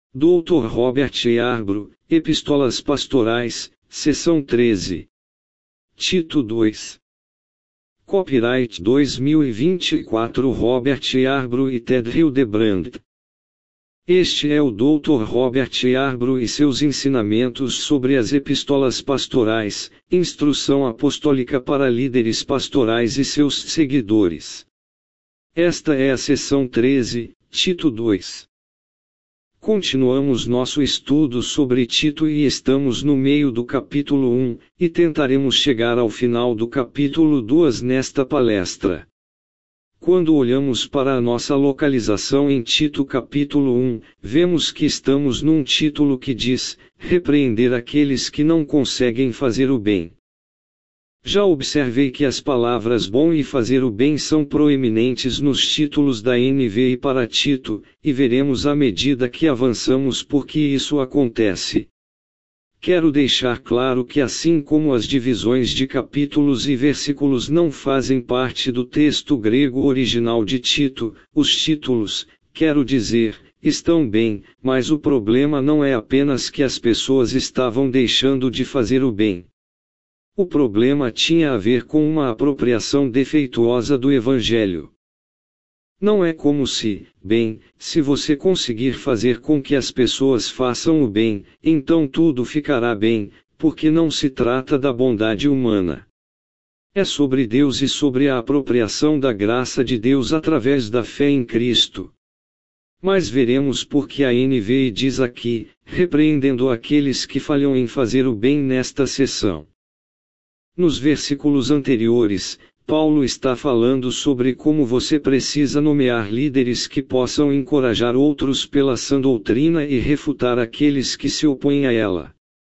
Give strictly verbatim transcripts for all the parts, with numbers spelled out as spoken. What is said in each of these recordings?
doutor Robert Yarbrough, Epístolas Pastorais, Seção treze. Tito dois. Copyright dois mil e vinte e quatro Robert Yarbrough e Ted Hildebrand. Este é o doutor Robert Yarbrough e seus ensinamentos sobre as epístolas pastorais, instrução apostólica para líderes pastorais e seus seguidores. Esta é a seção treze, Tito dois. Continuamos nosso estudo sobre Tito e estamos no meio do capítulo um, e tentaremos chegar ao final do capítulo dois nesta palestra. Quando olhamos para a nossa localização em Tito capítulo um, vemos que estamos num título que diz, repreender aqueles que não conseguem fazer o bem. Já observei que as palavras bom e fazer o bem são proeminentes nos títulos da N V I para Tito, e veremos à medida que avançamos por que isso acontece. Quero deixar claro que assim como as divisões de capítulos e versículos não fazem parte do texto grego original de Tito, os títulos, quero dizer, estão bem, mas o problema não é apenas que as pessoas estavam deixando de fazer o bem. O problema tinha a ver com uma apropriação defeituosa do Evangelho. Não é como se, bem, se você conseguir fazer com que as pessoas façam o bem, então tudo ficará bem, porque não se trata da bondade humana. É sobre Deus e sobre a apropriação da graça de Deus através da fé em Cristo. Mas veremos por que a N V I diz aqui, repreendendo aqueles que falham em fazer o bem nesta seção. Nos versículos anteriores, Paulo está falando sobre como você precisa nomear líderes que possam encorajar outros pela sã doutrina e refutar aqueles que se opõem a ela.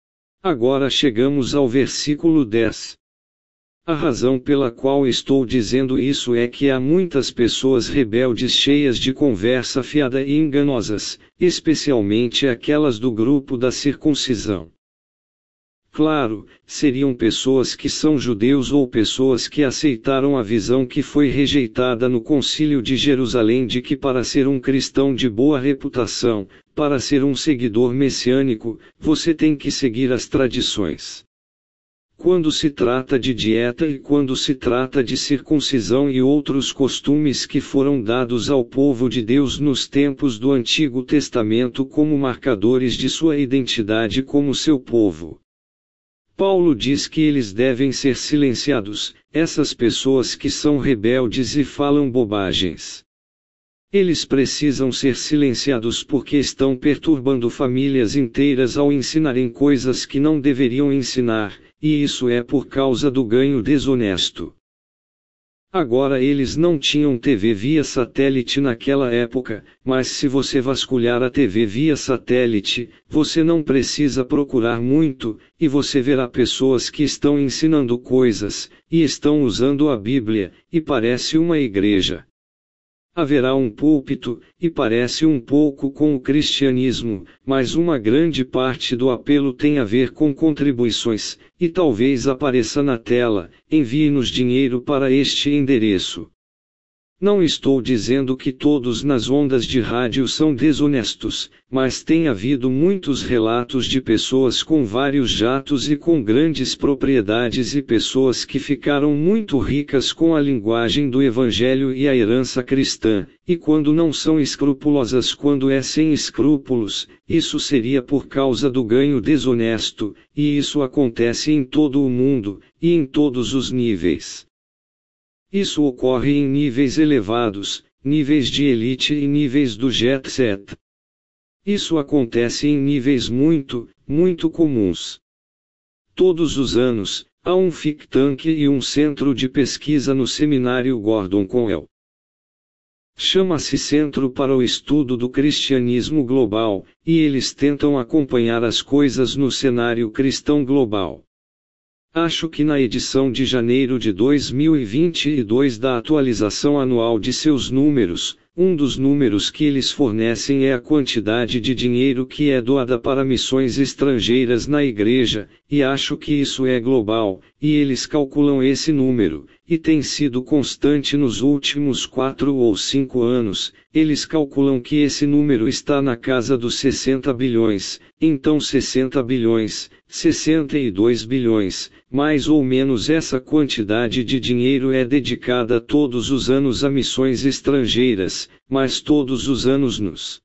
Agora chegamos ao versículo dez. A razão pela qual estou dizendo isso é que há muitas pessoas rebeldes cheias de conversa fiada e enganosas, especialmente aquelas do grupo da circuncisão. Claro, seriam pessoas que são judeus ou pessoas que aceitaram a visão que foi rejeitada no Concílio de Jerusalém de que para ser um cristão de boa reputação, para ser um seguidor messiânico, você tem que seguir as tradições. Quando se trata de dieta e quando se trata de circuncisão e outros costumes que foram dados ao povo de Deus nos tempos do Antigo Testamento como marcadores de sua identidade como seu povo. Paulo diz que eles devem ser silenciados, essas pessoas que são rebeldes e falam bobagens. Eles precisam ser silenciados porque estão perturbando famílias inteiras ao ensinarem coisas que não deveriam ensinar, e isso é por causa do ganho desonesto. Agora eles não tinham T V via satélite naquela época, mas se você vasculhar a T V via satélite, você não precisa procurar muito, e você verá pessoas que estão ensinando coisas, e estão usando a Bíblia, e parece uma igreja. Haverá um púlpito, e parece um pouco com o cristianismo, mas uma grande parte do apelo tem a ver com contribuições, e talvez apareça na tela, envie-nos dinheiro para este endereço. Não estou dizendo que todos nas ondas de rádio são desonestos, mas tem havido muitos relatos de pessoas com vários jatos e com grandes propriedades e pessoas que ficaram muito ricas com a linguagem do Evangelho e a herança cristã, e quando não são escrupulosas quando é sem escrúpulos, isso seria por causa do ganho desonesto, e isso acontece em todo o mundo, e em todos os níveis. Isso ocorre em níveis elevados, níveis de elite e níveis do jet set. Isso acontece em níveis muito, muito comuns. Todos os anos, há um think tank e um centro de pesquisa no seminário Gordon Conwell. Chama-se Centro para o Estudo do Cristianismo Global, e eles tentam acompanhar as coisas no cenário cristão global. Acho que na edição de janeiro de dois mil e vinte e dois da atualização anual de seus números, Um dos números que eles fornecem é a quantidade de dinheiro que é doada para missões estrangeiras na igreja, e acho que isso é global, e eles calculam esse número, e tem sido constante nos últimos quatro ou cinco anos. Eles calculam que esse número está na casa dos sessenta bilhões, então sessenta bilhões, sessenta e dois bilhões, mais ou menos essa quantidade de dinheiro é dedicada todos os anos a missões estrangeiras, mas todos os anos nos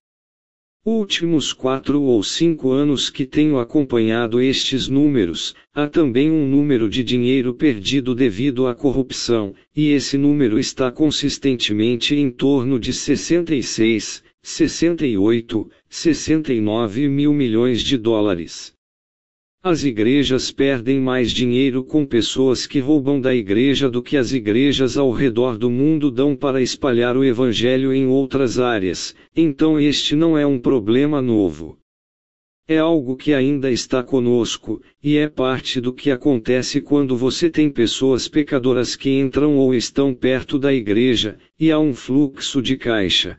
últimos quatro ou cinco anos que tenho acompanhado estes números, há também um número de dinheiro perdido devido à corrupção, e esse número está consistentemente em torno de sessenta e seis, sessenta e oito, sessenta e nove mil milhões de dólares. As igrejas perdem mais dinheiro com pessoas que roubam da igreja do que as igrejas ao redor do mundo dão para espalhar o evangelho em outras áreas, então este não é um problema novo. É algo que ainda está conosco, e é parte do que acontece quando você tem pessoas pecadoras que entram ou estão perto da igreja, e há um fluxo de caixa.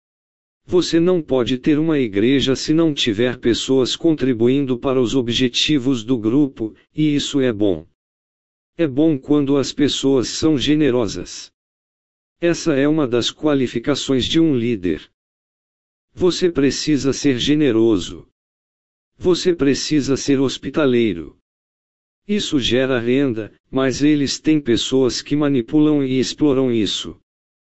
Você não pode ter uma igreja se não tiver pessoas contribuindo para os objetivos do grupo, e isso é bom. É bom quando as pessoas são generosas. Essa é uma das qualificações de um líder. Você precisa ser generoso. Você precisa ser hospitaleiro. Isso gera renda, mas eles têm pessoas que manipulam e exploram isso.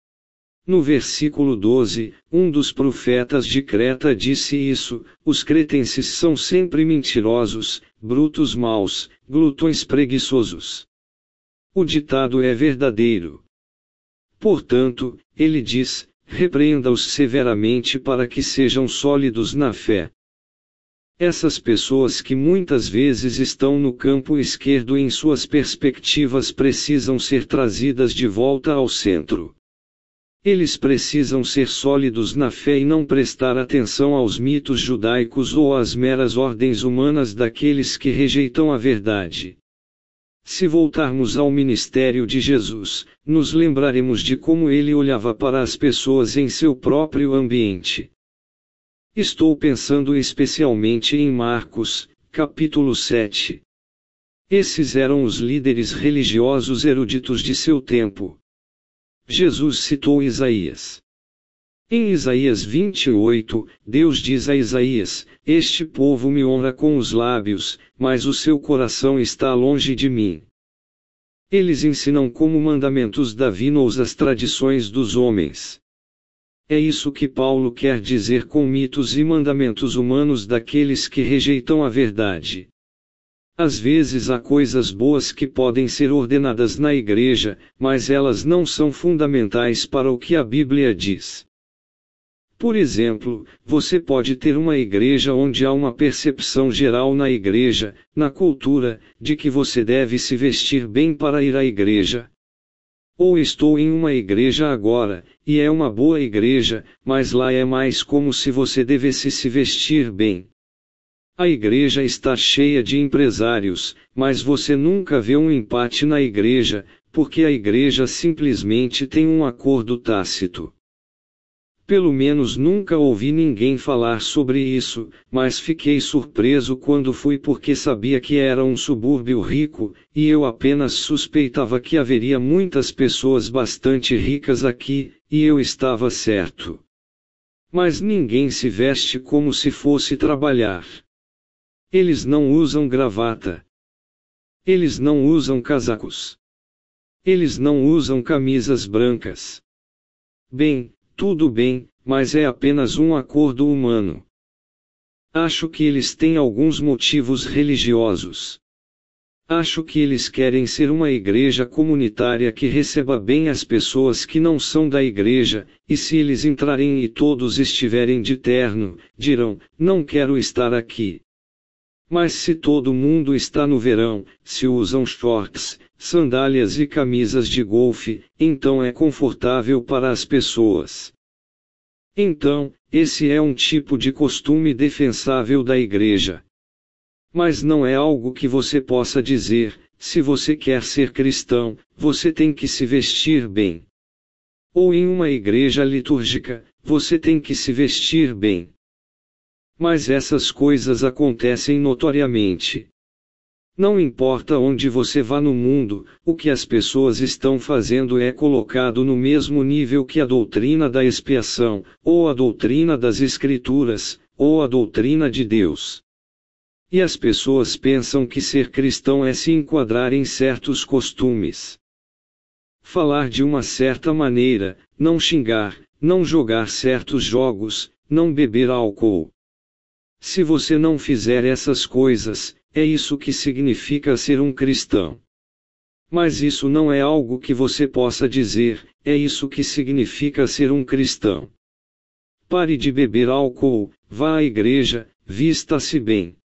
No versículo doze, um dos profetas de Creta disse isso: os cretenses são sempre mentirosos, brutos maus, glutões preguiçosos. O ditado é verdadeiro. Portanto, ele diz: repreenda-os severamente para que sejam sólidos na fé. Essas pessoas que muitas vezes estão no campo esquerdo em suas perspectivas precisam ser trazidas de volta ao centro. Eles precisam ser sólidos na fé e não prestar atenção aos mitos judaicos ou às meras ordens humanas daqueles que rejeitam a verdade. Se voltarmos ao ministério de Jesus, nos lembraremos de como ele olhava para as pessoas em seu próprio ambiente. Estou pensando especialmente em Marcos, capítulo sete. Esses eram os líderes religiosos eruditos de seu tempo. Jesus citou Isaías. Em Isaías vinte e oito, Deus diz a Isaías: este povo me honra com os lábios, mas o seu coração está longe de mim. Eles ensinam como mandamentos divinos as tradições dos homens. É isso que Paulo quer dizer com mitos e mandamentos humanos daqueles que rejeitam a verdade. Às vezes há coisas boas que podem ser ordenadas na igreja, mas elas não são fundamentais para o que a Bíblia diz. Por exemplo, você pode ter uma igreja onde há uma percepção geral na igreja, na cultura, de que você deve se vestir bem para ir à igreja. Ou estou em uma igreja agora, e é uma boa igreja, mas lá é mais como se você devesse se vestir bem. A igreja está cheia de empresários, mas você nunca vê um empate na igreja, porque a igreja simplesmente tem um acordo tácito. Pelo menos nunca ouvi ninguém falar sobre isso, mas fiquei surpreso quando fui porque sabia que era um subúrbio rico, e eu apenas suspeitava que haveria muitas pessoas bastante ricas aqui, e eu estava certo. Mas ninguém se veste como se fosse trabalhar. Eles não usam gravata. Eles não usam casacos. Eles não usam camisas brancas. Bem, tudo bem, mas é apenas um acordo humano. Acho que eles têm alguns motivos religiosos. Acho que eles querem ser uma igreja comunitária que receba bem as pessoas que não são da igreja, e se eles entrarem e todos estiverem de terno, dirão: não quero estar aqui. Mas se todo mundo está no verão, se usam shorts, sandálias e camisas de golfe, então é confortável para as pessoas. Então, esse é um tipo de costume defensável da igreja. Mas não é algo que você possa dizer: se você quer ser cristão, você tem que se vestir bem. ou em uma igreja litúrgica, você tem que se vestir bem. Mas essas coisas acontecem notoriamente. Não importa onde você vá no mundo, o que as pessoas estão fazendo é colocado no mesmo nível que a doutrina da expiação, ou a doutrina das Escrituras, ou a doutrina de Deus. E as pessoas pensam que ser cristão é se enquadrar em certos costumes. Falar de uma certa maneira, não xingar, não jogar certos jogos, não beber álcool. Se você não fizer essas coisas, é isso que significa ser um cristão. Mas isso não é algo que você possa dizer, é isso que significa ser um cristão. Pare de beber álcool, vá à igreja, vista-se bem.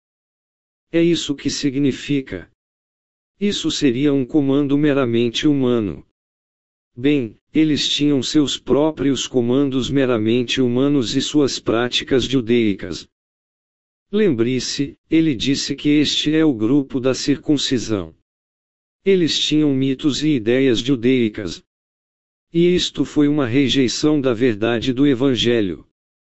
É isso que significa. Isso seria um comando meramente humano. Bem, eles tinham seus próprios comandos meramente humanos e suas práticas judaicas. Lembre-se, ele disse que este é o grupo da circuncisão. Eles tinham mitos e ideias judaicas. E isto foi uma rejeição da verdade do Evangelho.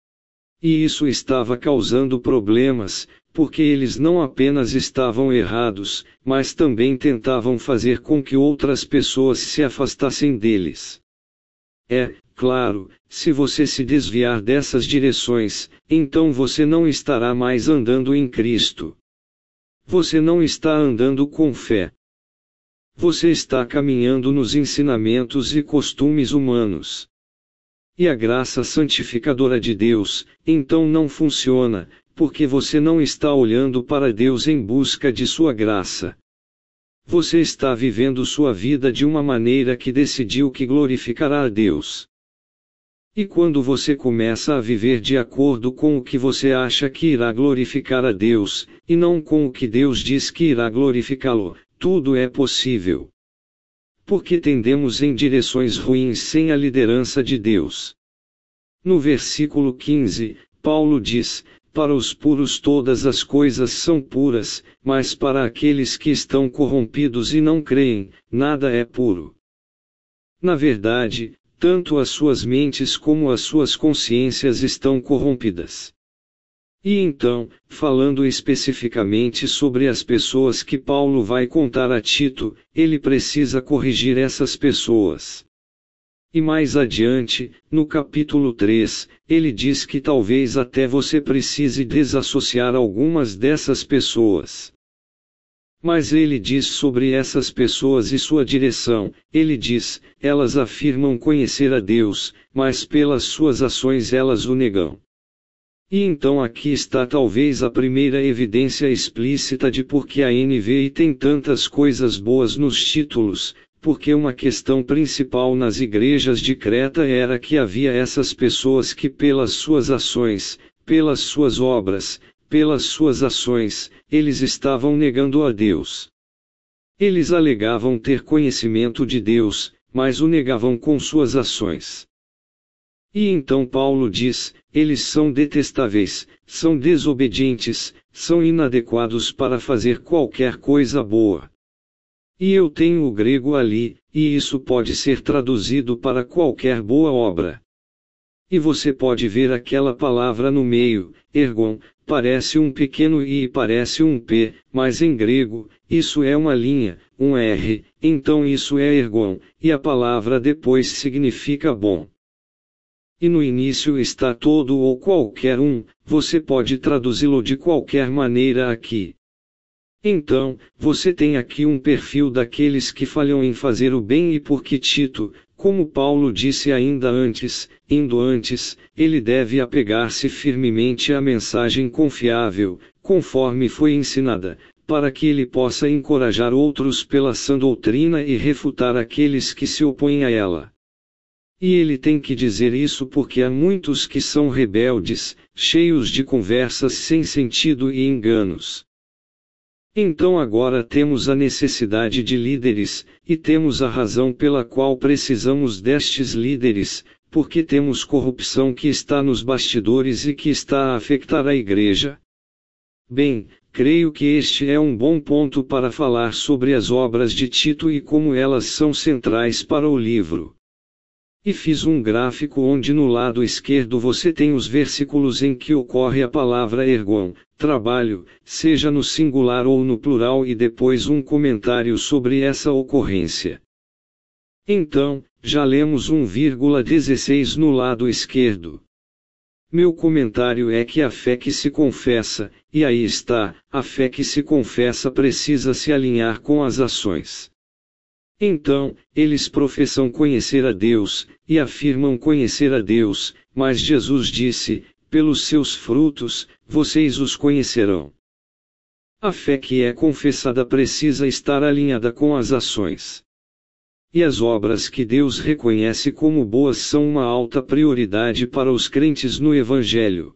E isso estava causando problemas, porque eles não apenas estavam errados, mas também tentavam fazer com que outras pessoas se afastassem deles. É, claro, se você se desviar dessas direções, então você não estará mais andando em Cristo. Você não está andando com fé. Você está caminhando nos ensinamentos e costumes humanos. E a graça santificadora de Deus, então não funciona, porque você não está olhando para Deus em busca de sua graça. Você está vivendo sua vida de uma maneira que decidiu que glorificará a Deus. E quando você começa a viver de acordo com o que você acha que irá glorificar a Deus, e não com o que Deus diz que irá glorificá-lo, tudo é possível. Porque tendemos em direções ruins sem a liderança de Deus. No versículo quinze, Paulo diz: para os puros todas as coisas são puras, mas para aqueles que estão corrompidos e não creem, nada é puro. Na verdade, tanto as suas mentes como as suas consciências estão corrompidas. E então, falando especificamente sobre as pessoas que Paulo vai contar a Tito, ele precisa corrigir essas pessoas. E mais adiante, no capítulo três, ele diz que talvez até você precise desassociar algumas dessas pessoas. Mas ele diz sobre essas pessoas e sua direção, ele diz, elas afirmam conhecer a Deus, mas pelas suas ações elas o negam. E então aqui está talvez a primeira evidência explícita de por que a N V I tem tantas coisas boas nos títulos, porque uma questão principal nas igrejas de Creta era que havia essas pessoas que pelas suas ações, pelas suas obras, pelas suas ações, eles estavam negando a Deus. Eles alegavam ter conhecimento de Deus, mas o negavam com suas ações. E então Paulo diz, eles são detestáveis, são desobedientes, são inadequados para fazer qualquer coisa boa. E eu tenho o grego ali, e isso pode ser traduzido para qualquer boa obra. E você pode ver aquela palavra no meio, ergon, parece um pequeno i e parece um p, mas em grego, isso é uma linha, um r, então isso é ergon, e a palavra depois significa bom. E no início está todo ou qualquer um, você pode traduzi-lo de qualquer maneira aqui. Então, você tem aqui um perfil daqueles que falham em fazer o bem e porque Tito, como Paulo disse ainda antes, indo antes, ele deve apegar-se firmemente à mensagem confiável, conforme foi ensinada, para que ele possa encorajar outros pela sã doutrina e refutar aqueles que se opõem a ela. E ele tem que dizer isso porque há muitos que são rebeldes, cheios de conversas sem sentido e enganos. Então agora temos a necessidade de líderes, e temos a razão pela qual precisamos destes líderes, porque temos corrupção que está nos bastidores e que está a afetar a igreja. Bem, creio que este é um bom ponto para falar sobre as obras de Tito e como elas são centrais para o livro. E fiz um gráfico onde no lado esquerdo você tem os versículos em que ocorre a palavra ergon, trabalho, seja no singular ou no plural, e depois um comentário sobre essa ocorrência. Então, já lemos um vírgula dezesseis no lado esquerdo. Meu comentário é que a fé que se confessa, e aí está, a fé que se confessa precisa se alinhar com as ações. Então, eles professam conhecer a Deus, e afirmam conhecer a Deus, mas Jesus disse: pelos seus frutos, vocês os conhecerão. A fé que é confessada precisa estar alinhada com as ações. E as obras que Deus reconhece como boas são uma alta prioridade para os crentes no Evangelho.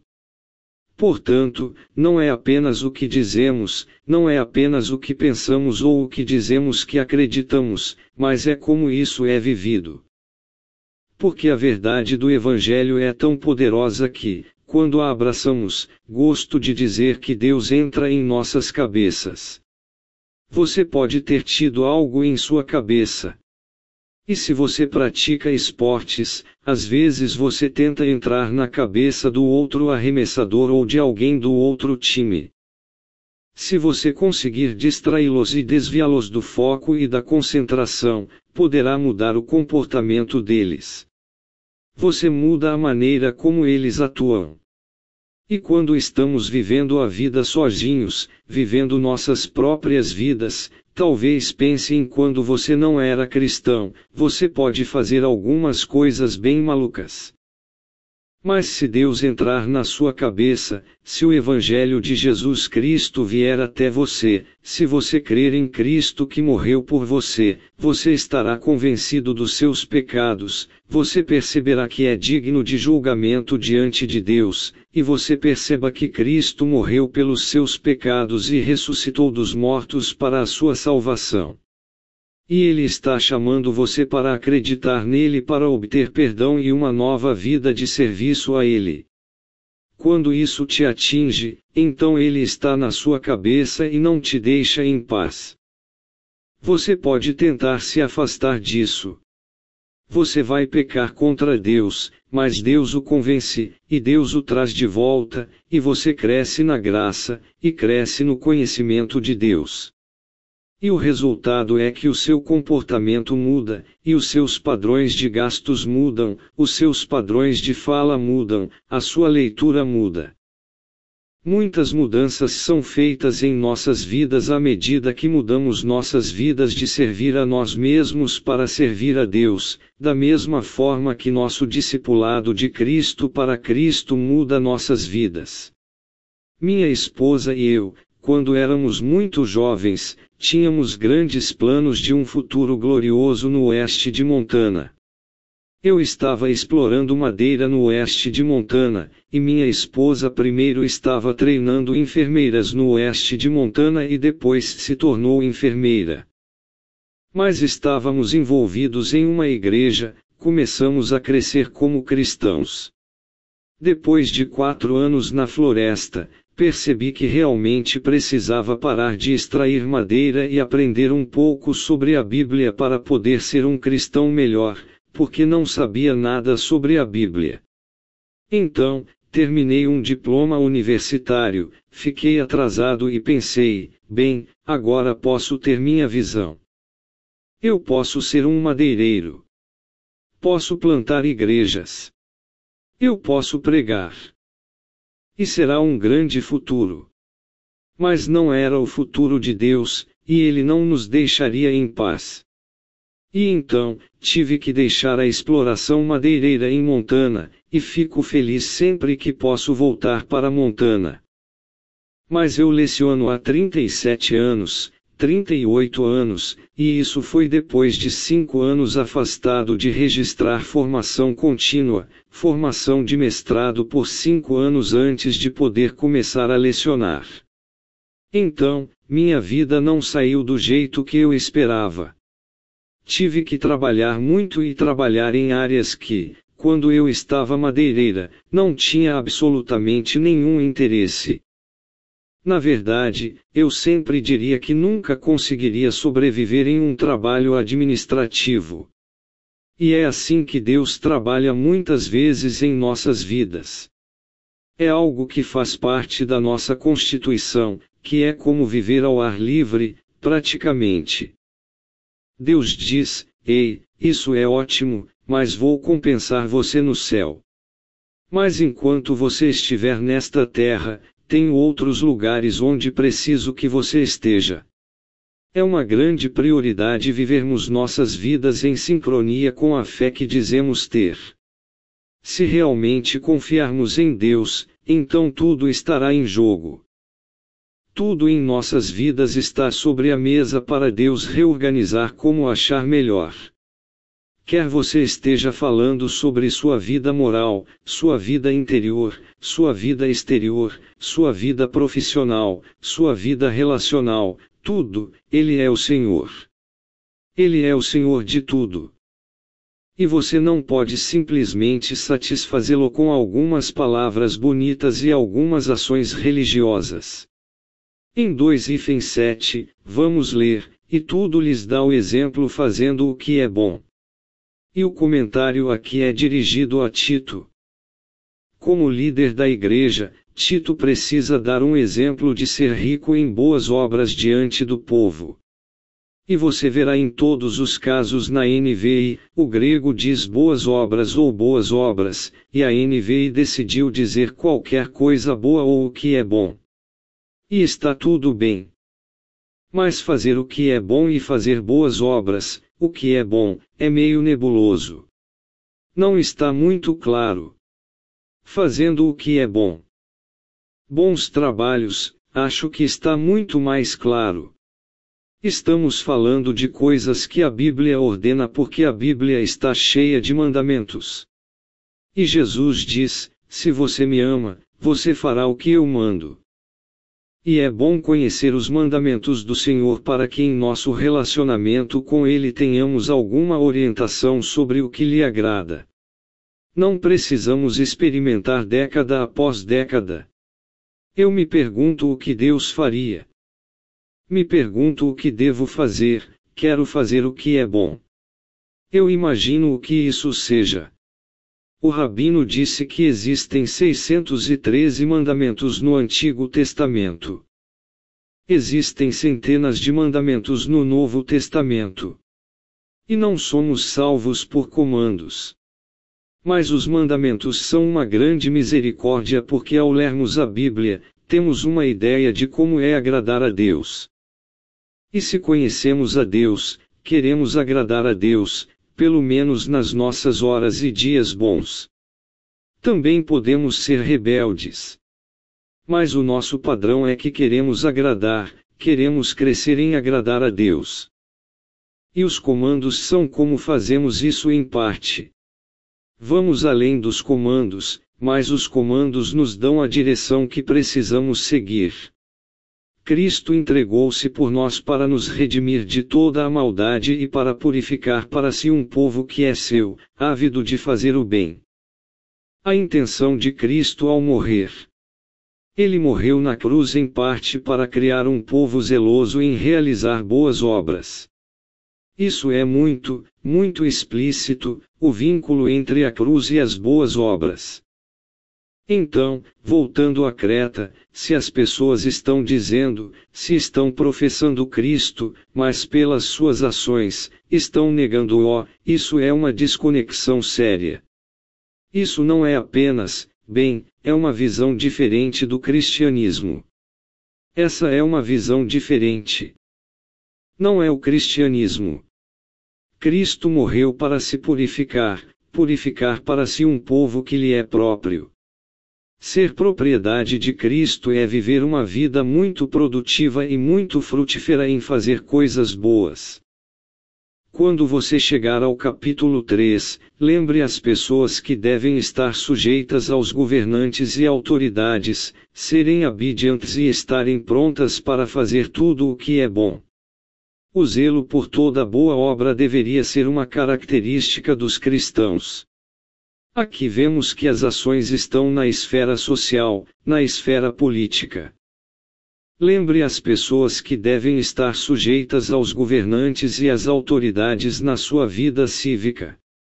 Portanto, não é apenas o que dizemos, não é apenas o que pensamos ou o que dizemos que acreditamos, mas é como isso é vivido. Porque a verdade do Evangelho é tão poderosa que, quando a abraçamos, gosto de dizer que Deus entra em nossas cabeças. Você pode ter tido algo em sua cabeça. E se você pratica esportes, às vezes você tenta entrar na cabeça do outro arremessador ou de alguém do outro time. Se você conseguir distraí-los e desviá-los do foco e da concentração, poderá mudar o comportamento deles. Você muda a maneira como eles atuam. E quando estamos vivendo a vida sozinhos, vivendo nossas próprias vidas, talvez pense em quando você não era cristão, você pode fazer algumas coisas bem malucas. Mas se Deus entrar na sua cabeça, se o Evangelho de Jesus Cristo vier até você, se você crer em Cristo que morreu por você, você estará convencido dos seus pecados, você perceberá que é digno de julgamento diante de Deus, e você perceba que Cristo morreu pelos seus pecados e ressuscitou dos mortos para a sua salvação. E Ele está chamando você para acreditar nele para obter perdão e uma nova vida de serviço a Ele. Quando isso te atinge, então Ele está na sua cabeça e não te deixa em paz. Você pode tentar se afastar disso. Você vai pecar contra Deus, mas Deus o convence, e Deus o traz de volta, e você cresce na graça, e cresce no conhecimento de Deus. E o resultado é que o seu comportamento muda, e os seus padrões de gastos mudam, os seus padrões de fala mudam, a sua leitura muda. Muitas mudanças são feitas em nossas vidas à medida que mudamos nossas vidas de servir a nós mesmos para servir a Deus, da mesma forma que nosso discipulado de Cristo para Cristo muda nossas vidas. Minha esposa e eu, quando éramos muito jovens, tínhamos grandes planos de um futuro glorioso no oeste de Montana. Eu estava explorando madeira no oeste de Montana, e minha esposa primeiro estava treinando enfermeiras no oeste de Montana e depois se tornou enfermeira. Mas estávamos envolvidos em uma igreja, começamos a crescer como cristãos. Depois de quatro anos na floresta, percebi que realmente precisava parar de extrair madeira e aprender um pouco sobre a Bíblia para poder ser um cristão melhor, porque não sabia nada sobre a Bíblia. Então, terminei um diploma universitário, fiquei atrasado e pensei, bem, agora posso ter minha visão. Eu posso ser um madeireiro. Posso plantar igrejas. Eu posso pregar. E será um grande futuro. Mas não era o futuro de Deus, e Ele não nos deixaria em paz. E então, tive que deixar a exploração madeireira em Montana, e fico feliz sempre que posso voltar para Montana. Mas eu leciono há trinta e sete anos, trinta e oito anos, e isso foi depois de cinco anos afastado de registrar formação contínua, formação de mestrado por cinco anos antes de poder começar a lecionar. Então, minha vida não saiu do jeito que eu esperava. Tive que trabalhar muito e trabalhar em áreas que, quando eu estava madeireira, não tinha absolutamente nenhum interesse. Na verdade, eu sempre diria que nunca conseguiria sobreviver em um trabalho administrativo. E é assim que Deus trabalha muitas vezes em nossas vidas. É algo que faz parte da nossa constituição, que é como viver ao ar livre, praticamente. Deus diz: ei, isso é ótimo, mas vou compensar você no céu. Mas enquanto você estiver nesta terra, tenho outros lugares onde preciso que você esteja. É uma grande prioridade vivermos nossas vidas em sincronia com a fé que dizemos ter. Se realmente confiarmos em Deus, então tudo estará em jogo. Tudo em nossas vidas está sobre a mesa para Deus reorganizar como achar melhor. Quer você esteja falando sobre sua vida moral, sua vida interior, sua vida exterior, sua vida profissional, sua vida relacional, tudo, Ele é o Senhor. Ele é o Senhor de tudo. E você não pode simplesmente satisfazê-lo com algumas palavras bonitas e algumas ações religiosas. Em dois sete, vamos ler, e tudo lhes dá o exemplo fazendo o que é bom. E o comentário aqui é dirigido a Tito. Como líder da igreja, Tito precisa dar um exemplo de ser rico em boas obras diante do povo. E você verá em todos os casos na N V I, o grego diz boas obras ou boas obras, e a N V I decidiu dizer qualquer coisa boa ou o que é bom. E está tudo bem. Mas fazer o que é bom e fazer boas obras, o que é bom, é meio nebuloso. Não está muito claro. Fazendo o que é bom. Bons trabalhos, acho que está muito mais claro. Estamos falando de coisas que a Bíblia ordena porque a Bíblia está cheia de mandamentos. E Jesus diz: se você me ama, você fará o que eu mando. E é bom conhecer os mandamentos do Senhor para que em nosso relacionamento com Ele tenhamos alguma orientação sobre o que lhe agrada. Não precisamos experimentar década após década. Eu me pergunto o que Deus faria. Me pergunto o que devo fazer, quero fazer o que é bom. Eu imagino o que isso seja. O rabino disse que existem seiscentos e treze mandamentos no Antigo Testamento. Existem centenas de mandamentos no Novo Testamento. E não somos salvos por comandos. Mas os mandamentos são uma grande misericórdia porque ao lermos a Bíblia, temos uma ideia de como é agradar a Deus. E se conhecemos a Deus, queremos agradar a Deus, pelo menos nas nossas horas e dias bons. Também podemos ser rebeldes. Mas o nosso padrão é que queremos agradar, queremos crescer em agradar a Deus. E os comandos são como fazemos isso em parte. Vamos além dos comandos, mas os comandos nos dão a direção que precisamos seguir. Cristo entregou-se por nós para nos redimir de toda a maldade e para purificar para si um povo que é seu, ávido de fazer o bem. A intenção de Cristo ao morrer. Ele morreu na cruz em parte para criar um povo zeloso em realizar boas obras. Isso é muito, muito explícito, o vínculo entre a cruz e as boas obras. Então, voltando a Creta, se as pessoas estão dizendo, se estão professando Cristo, mas pelas suas ações, estão negando-o, isso é uma desconexão séria. Isso não é apenas, bem, é uma visão diferente do cristianismo. Essa é uma visão diferente. Não é o cristianismo. Cristo morreu para se purificar, purificar para si um povo que lhe é próprio. Ser propriedade de Cristo é viver uma vida muito produtiva e muito frutífera em fazer coisas boas. Quando você chegar ao capítulo três, lembre as pessoas que devem estar sujeitas aos governantes e autoridades, serem obedientes e estarem prontas para fazer tudo o que é bom. O zelo por toda boa obra deveria ser uma característica dos cristãos. Aqui vemos que as ações estão na esfera social, na esfera política. Lembre as pessoas que devem estar sujeitas aos governantes e às autoridades na sua vida cívica.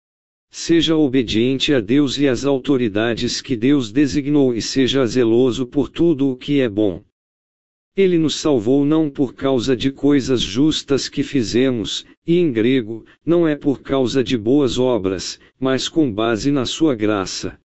Seja obediente a Deus e às autoridades que Deus designou e seja zeloso por tudo o que é bom. Ele nos salvou não por causa de coisas justas que fizemos, e em grego, não é por causa de boas obras, mas com base na sua graça.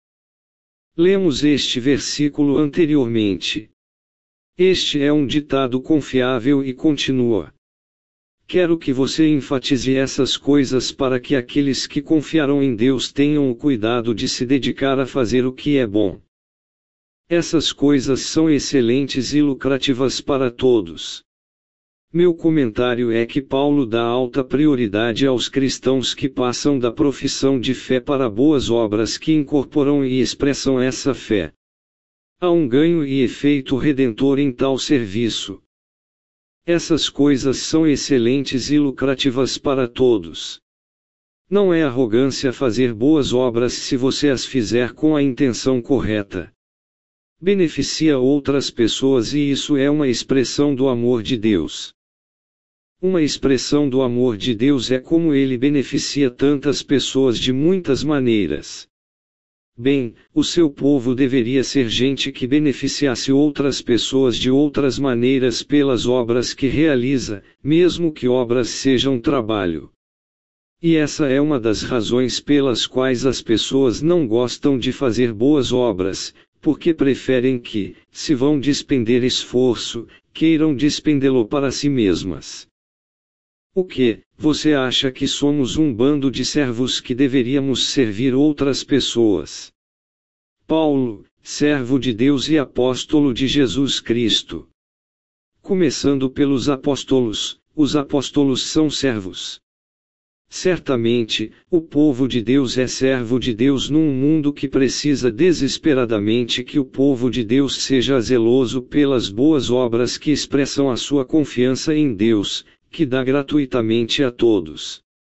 Lemos este versículo anteriormente. Este é um ditado confiável e continua. Quero que você enfatize essas coisas para que aqueles que confiaram em Deus tenham o cuidado de se dedicar a fazer o que é bom. Essas coisas são excelentes e lucrativas para todos. Meu comentário é que Paulo dá alta prioridade aos cristãos que passam da profissão de fé para boas obras que incorporam e expressam essa fé. Há um ganho e efeito redentor em tal serviço. Essas coisas são excelentes e lucrativas para todos. Não é arrogância fazer boas obras se você as fizer com a intenção correta. Beneficia outras pessoas e isso é uma expressão do amor de Deus. Uma expressão do amor de Deus é como ele beneficia tantas pessoas de muitas maneiras. Bem, o seu povo deveria ser gente que beneficiasse outras pessoas de outras maneiras pelas obras que realiza, mesmo que obras sejam trabalho. E essa é uma das razões pelas quais as pessoas não gostam de fazer boas obras, porque preferem que, se vão despender esforço, queiram despendê-lo para si mesmas. O que, você acha que somos um bando de servos que deveríamos servir outras pessoas? Paulo, servo de Deus e apóstolo de Jesus Cristo. Começando pelos apóstolos, os apóstolos são servos. Certamente, o povo de Deus é servo de Deus num mundo que precisa desesperadamente que o povo de Deus seja zeloso pelas boas obras que expressam a sua confiança em Deus, que dá gratuitamente a todos.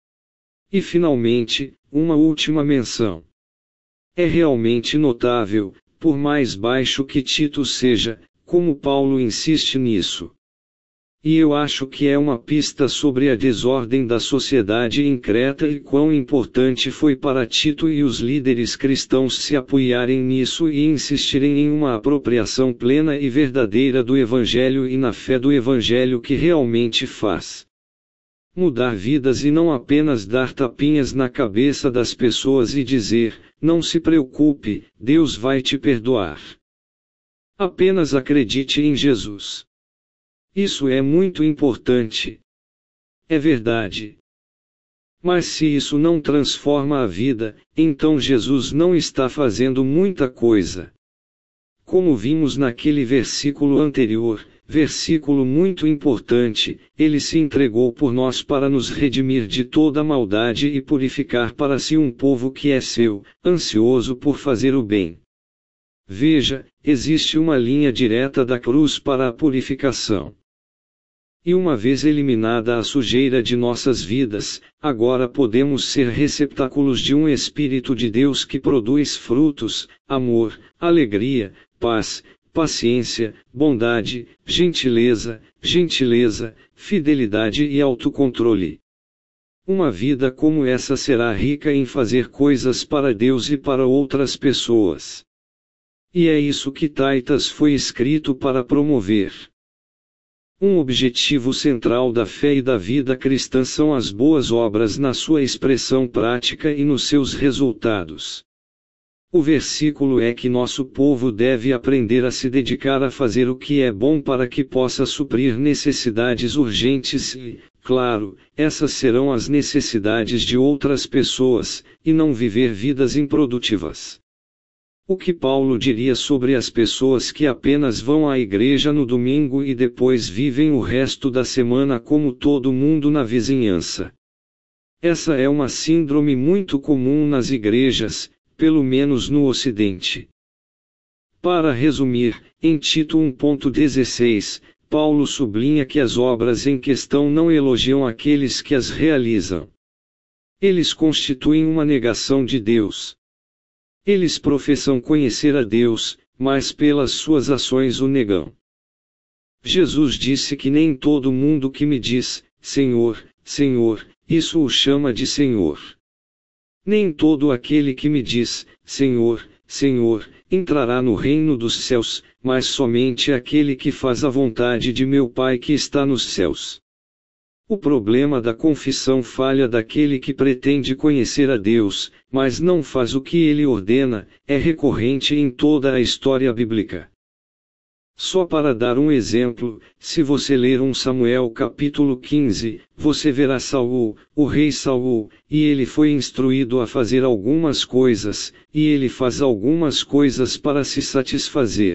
E finalmente, uma última menção. É realmente notável, por mais baixo que Tito seja, como Paulo insiste nisso. E eu acho que é uma pista sobre a desordem da sociedade em Creta e quão importante foi para Tito e os líderes cristãos se apoiarem nisso e insistirem em uma apropriação plena e verdadeira do Evangelho e na fé do Evangelho que realmente faz mudar vidas e não apenas dar tapinhas na cabeça das pessoas e dizer, não se preocupe, Deus vai te perdoar. Apenas acredite em Jesus. Isso é muito importante. É verdade. Mas se isso não transforma a vida, então Jesus não está fazendo muita coisa. Como vimos naquele versículo anterior, versículo muito importante, ele se entregou por nós para nos redimir de toda maldade e purificar para si um povo que é seu, ansioso por fazer o bem. Veja, existe uma linha direta da cruz para a purificação. E uma vez eliminada a sujeira de nossas vidas, agora podemos ser receptáculos de um Espírito de Deus que produz frutos, amor, alegria, paz, paciência, bondade, gentileza, gentileza, fidelidade e autocontrole. Uma vida como essa será rica em fazer coisas para Deus e para outras pessoas. E é isso que Titus foi escrito para promover. Um objetivo central da fé e da vida cristã são as boas obras na sua expressão prática e nos seus resultados. O versículo é que nosso povo deve aprender a se dedicar a fazer o que é bom para que possa suprir necessidades urgentes e, claro, essas serão as necessidades de outras pessoas, e não viver vidas improdutivas. O que Paulo diria sobre as pessoas que apenas vão à igreja no domingo e depois vivem o resto da semana como todo mundo na vizinhança? Essa é uma síndrome muito comum nas igrejas, pelo menos no Ocidente. Para resumir, em Tito um ponto dezesseis, Paulo sublinha que as obras em questão não elogiam aqueles que as realizam. Eles constituem uma negação de Deus. Eles professam conhecer a Deus, mas pelas suas ações o negam. Jesus disse que nem todo mundo que me diz, Senhor, Senhor, isso o chama de Senhor. Nem todo aquele que me diz, Senhor, Senhor, entrará no reino dos céus, mas somente aquele que faz a vontade de meu Pai que está nos céus. O problema da confissão falha daquele que pretende conhecer a Deus, mas não faz o que ele ordena, é recorrente em toda a história bíblica. Só para dar um exemplo, se você ler um Samuel capítulo quinze, você verá Saul, o rei Saul, e ele foi instruído a fazer algumas coisas, e ele faz algumas coisas para se satisfazer.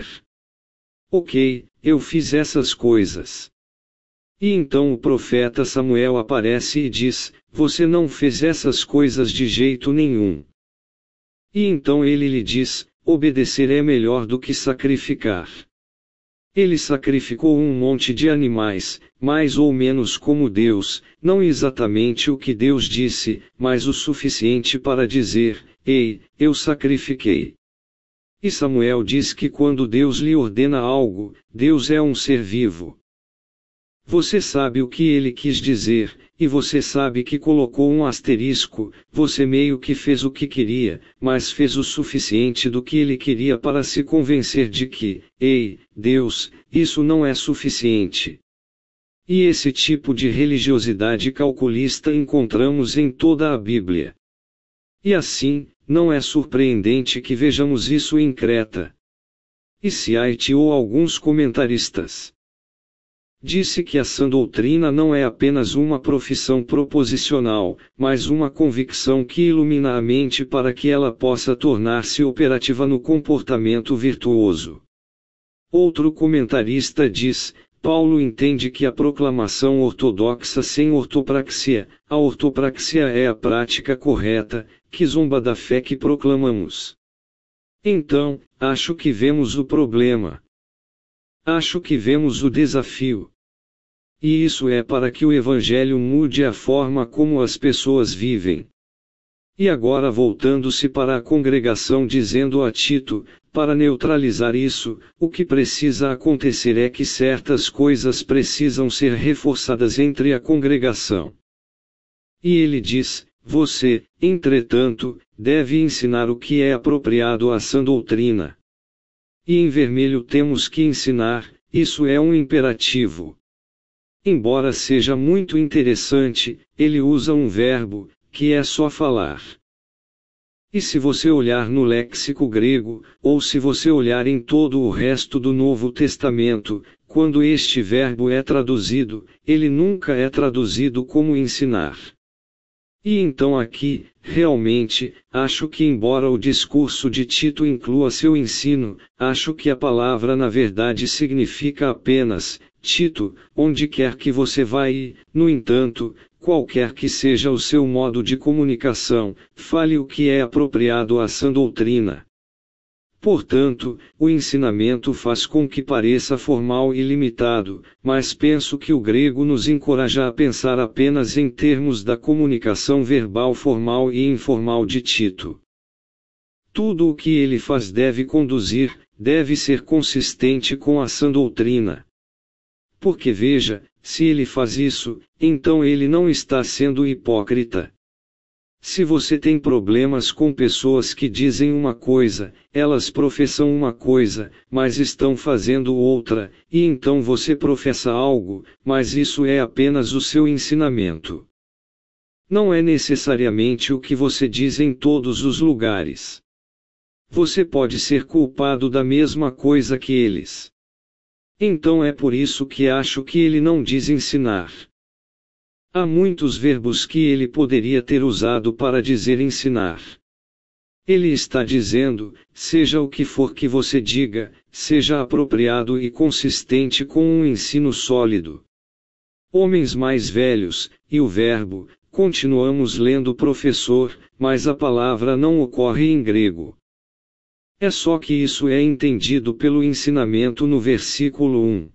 Ok, eu fiz essas coisas. E então o profeta Samuel aparece e diz, você não fez essas coisas de jeito nenhum. E então ele lhe diz, obedecer é melhor do que sacrificar. Ele sacrificou um monte de animais, mais ou menos como Deus, não exatamente o que Deus disse, mas o suficiente para dizer, ei, eu sacrifiquei. E Samuel diz que quando Deus lhe ordena algo, Deus é um ser vivo. Você sabe o que ele quis dizer, e você sabe que colocou um asterisco, você meio que fez o que queria, mas fez o suficiente do que ele queria para se convencer de que, ei, Deus, isso não é suficiente. E esse tipo de religiosidade calculista encontramos em toda a Bíblia. E assim, não é surpreendente que vejamos isso em Creta. E Siite ou alguns comentaristas. Disse que a sã doutrina não é apenas uma profissão proposicional, mas uma convicção que ilumina a mente para que ela possa tornar-se operativa no comportamento virtuoso. Outro comentarista diz, Paulo entende que a proclamação ortodoxa sem ortopraxia, a ortopraxia é a prática correta, que zomba da fé que proclamamos. Então, acho que vemos o problema. Acho que vemos o desafio. E isso é para que o Evangelho mude a forma como as pessoas vivem. E agora voltando-se para a congregação dizendo a Tito, para neutralizar isso, o que precisa acontecer é que certas coisas precisam ser reforçadas entre a congregação. E ele diz, você, entretanto, deve ensinar o que é apropriado à sã doutrina. E em vermelho temos que ensinar, isso é um imperativo. Embora seja muito interessante, ele usa um verbo, que é só falar. E se você olhar no léxico grego, ou se você olhar em todo o resto do Novo Testamento, quando este verbo é traduzido, ele nunca é traduzido como ensinar. E então aqui, realmente, acho que embora o discurso de Tito inclua seu ensino, acho que a palavra na verdade significa apenas, Tito, onde quer que você vá e, no entanto, qualquer que seja o seu modo de comunicação, fale o que é apropriado à sã doutrina. Portanto, o ensinamento faz com que pareça formal e limitado, mas penso que o grego nos encoraja a pensar apenas em termos da comunicação verbal formal e informal de Tito. Tudo o que ele faz deve conduzir, deve ser consistente com a sã doutrina. Porque veja, se ele faz isso, então ele não está sendo hipócrita. Se você tem problemas com pessoas que dizem uma coisa, elas professam uma coisa, mas estão fazendo outra, e então você professa algo, mas isso é apenas o seu ensinamento. Não é necessariamente o que você diz em todos os lugares. Você pode ser culpado da mesma coisa que eles. Então é por isso que acho que ele não diz ensinar. Há muitos verbos que ele poderia ter usado para dizer ensinar. Ele está dizendo, seja o que for que você diga, seja apropriado e consistente com um ensino sólido. Homens mais velhos, e o verbo, continuamos lendo professor, mas a palavra não ocorre em grego. É só que isso é entendido pelo ensinamento no versículo um.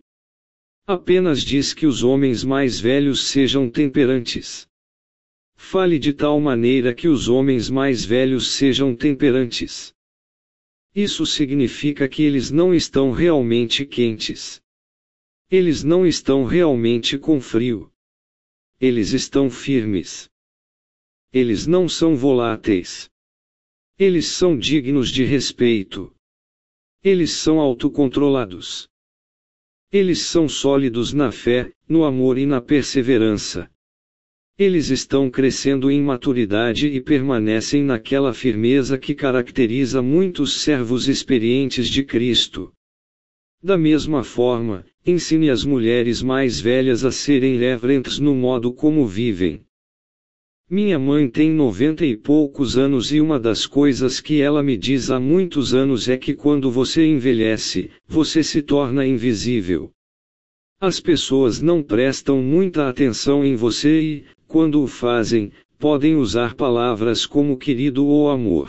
Apenas diz que os homens mais velhos sejam temperantes. Fale de tal maneira que os homens mais velhos sejam temperantes. Isso significa que eles não estão realmente quentes. Eles não estão realmente com frio. Eles estão firmes. Eles não são voláteis. Eles são dignos de respeito. Eles são autocontrolados. Eles são sólidos na fé, no amor e na perseverança. Eles estão crescendo em maturidade e permanecem naquela firmeza que caracteriza muitos servos experientes de Cristo. Da mesma forma, ensine as mulheres mais velhas a serem reverentes no modo como vivem. Minha mãe tem noventa e poucos anos e uma das coisas que ela me diz há muitos anos é que quando você envelhece, você se torna invisível. As pessoas não prestam muita atenção em você e, quando o fazem, podem usar palavras como querido ou amor.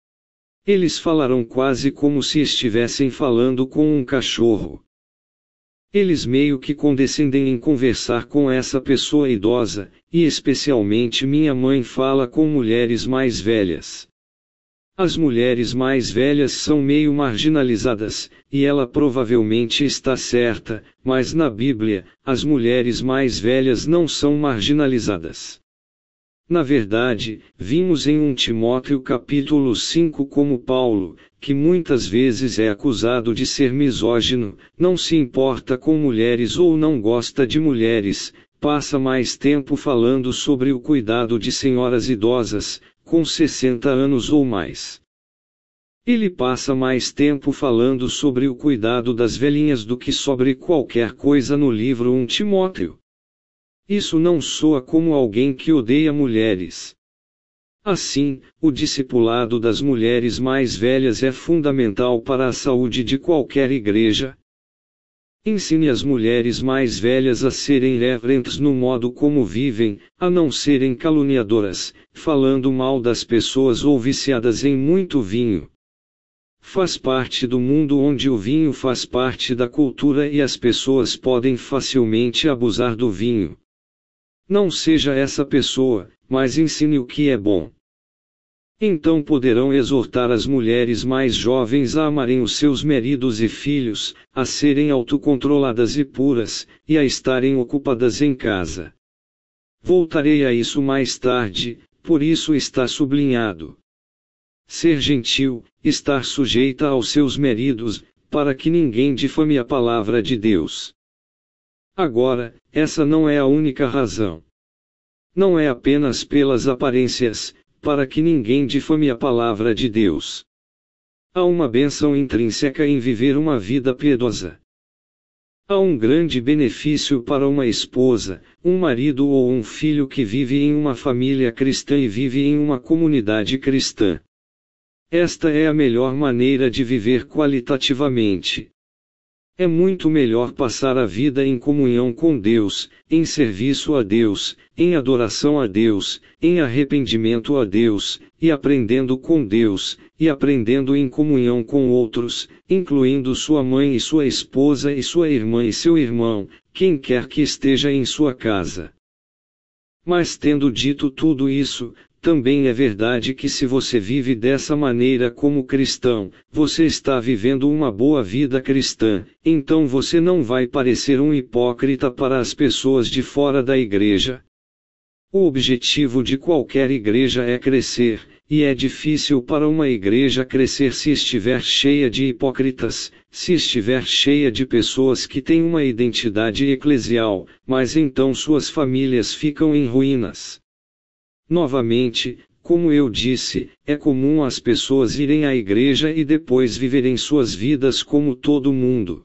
Eles falarão quase como se estivessem falando com um cachorro. Eles meio que condescendem em conversar com essa pessoa idosa, e especialmente minha mãe fala com mulheres mais velhas. As mulheres mais velhas são meio marginalizadas, e ela provavelmente está certa, mas na Bíblia, as mulheres mais velhas não são marginalizadas. Na verdade, vimos em Primeiro Timóteo capítulo cinco como Paulo, que muitas vezes é acusado de ser misógino, não se importa com mulheres ou não gosta de mulheres, passa mais tempo falando sobre o cuidado de senhoras idosas, com sessenta anos ou mais. Ele passa mais tempo falando sobre o cuidado das velhinhas do que sobre qualquer coisa no livro Primeiro Timóteo. Isso não soa como alguém que odeia mulheres. Assim, o discipulado das mulheres mais velhas é fundamental para a saúde de qualquer igreja. Ensine as mulheres mais velhas a serem reverentes no modo como vivem, a não serem caluniadoras, falando mal das pessoas ou viciadas em muito vinho. Faz parte do mundo onde o vinho faz parte da cultura e as pessoas podem facilmente abusar do vinho. Não seja essa pessoa, mas ensine o que é bom. Então poderão exortar as mulheres mais jovens a amarem os seus maridos e filhos, a serem autocontroladas e puras, e a estarem ocupadas em casa. Voltarei a isso mais tarde, por isso está sublinhado. Ser gentil, estar sujeita aos seus maridos, para que ninguém difame a palavra de Deus. Agora, essa não é a única razão. Não é apenas pelas aparências, para que ninguém difame a palavra de Deus. Há uma bênção intrínseca em viver uma vida piedosa. Há um grande benefício para uma esposa, um marido ou um filho que vive em uma família cristã e vive em uma comunidade cristã. Esta é a melhor maneira de viver qualitativamente. É muito melhor passar a vida em comunhão com Deus, em serviço a Deus, em adoração a Deus, em arrependimento a Deus, e aprendendo com Deus, e aprendendo em comunhão com outros, incluindo sua mãe e sua esposa e sua irmã e seu irmão, quem quer que esteja em sua casa. Mas tendo dito tudo isso, também é verdade que se você vive dessa maneira como cristão, você está vivendo uma boa vida cristã, então você não vai parecer um hipócrita para as pessoas de fora da igreja. O objetivo de qualquer igreja é crescer, e é difícil para uma igreja crescer se estiver cheia de hipócritas, se estiver cheia de pessoas que têm uma identidade eclesial, mas então suas famílias ficam em ruínas. Novamente, como eu disse, é comum as pessoas irem à igreja e depois viverem suas vidas como todo mundo.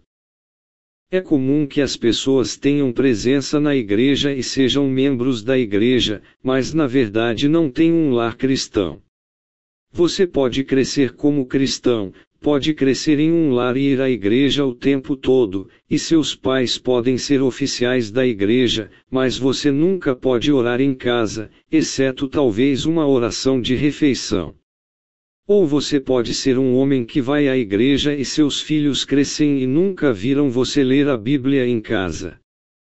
É comum que as pessoas tenham presença na igreja e sejam membros da igreja, mas na verdade não têm um lar cristão. Você pode crescer como cristão, pode crescer em um lar e ir à igreja o tempo todo, e seus pais podem ser oficiais da igreja, mas você nunca pode orar em casa, exceto talvez uma oração de refeição. Ou você pode ser um homem que vai à igreja e seus filhos crescem e nunca viram você ler a Bíblia em casa.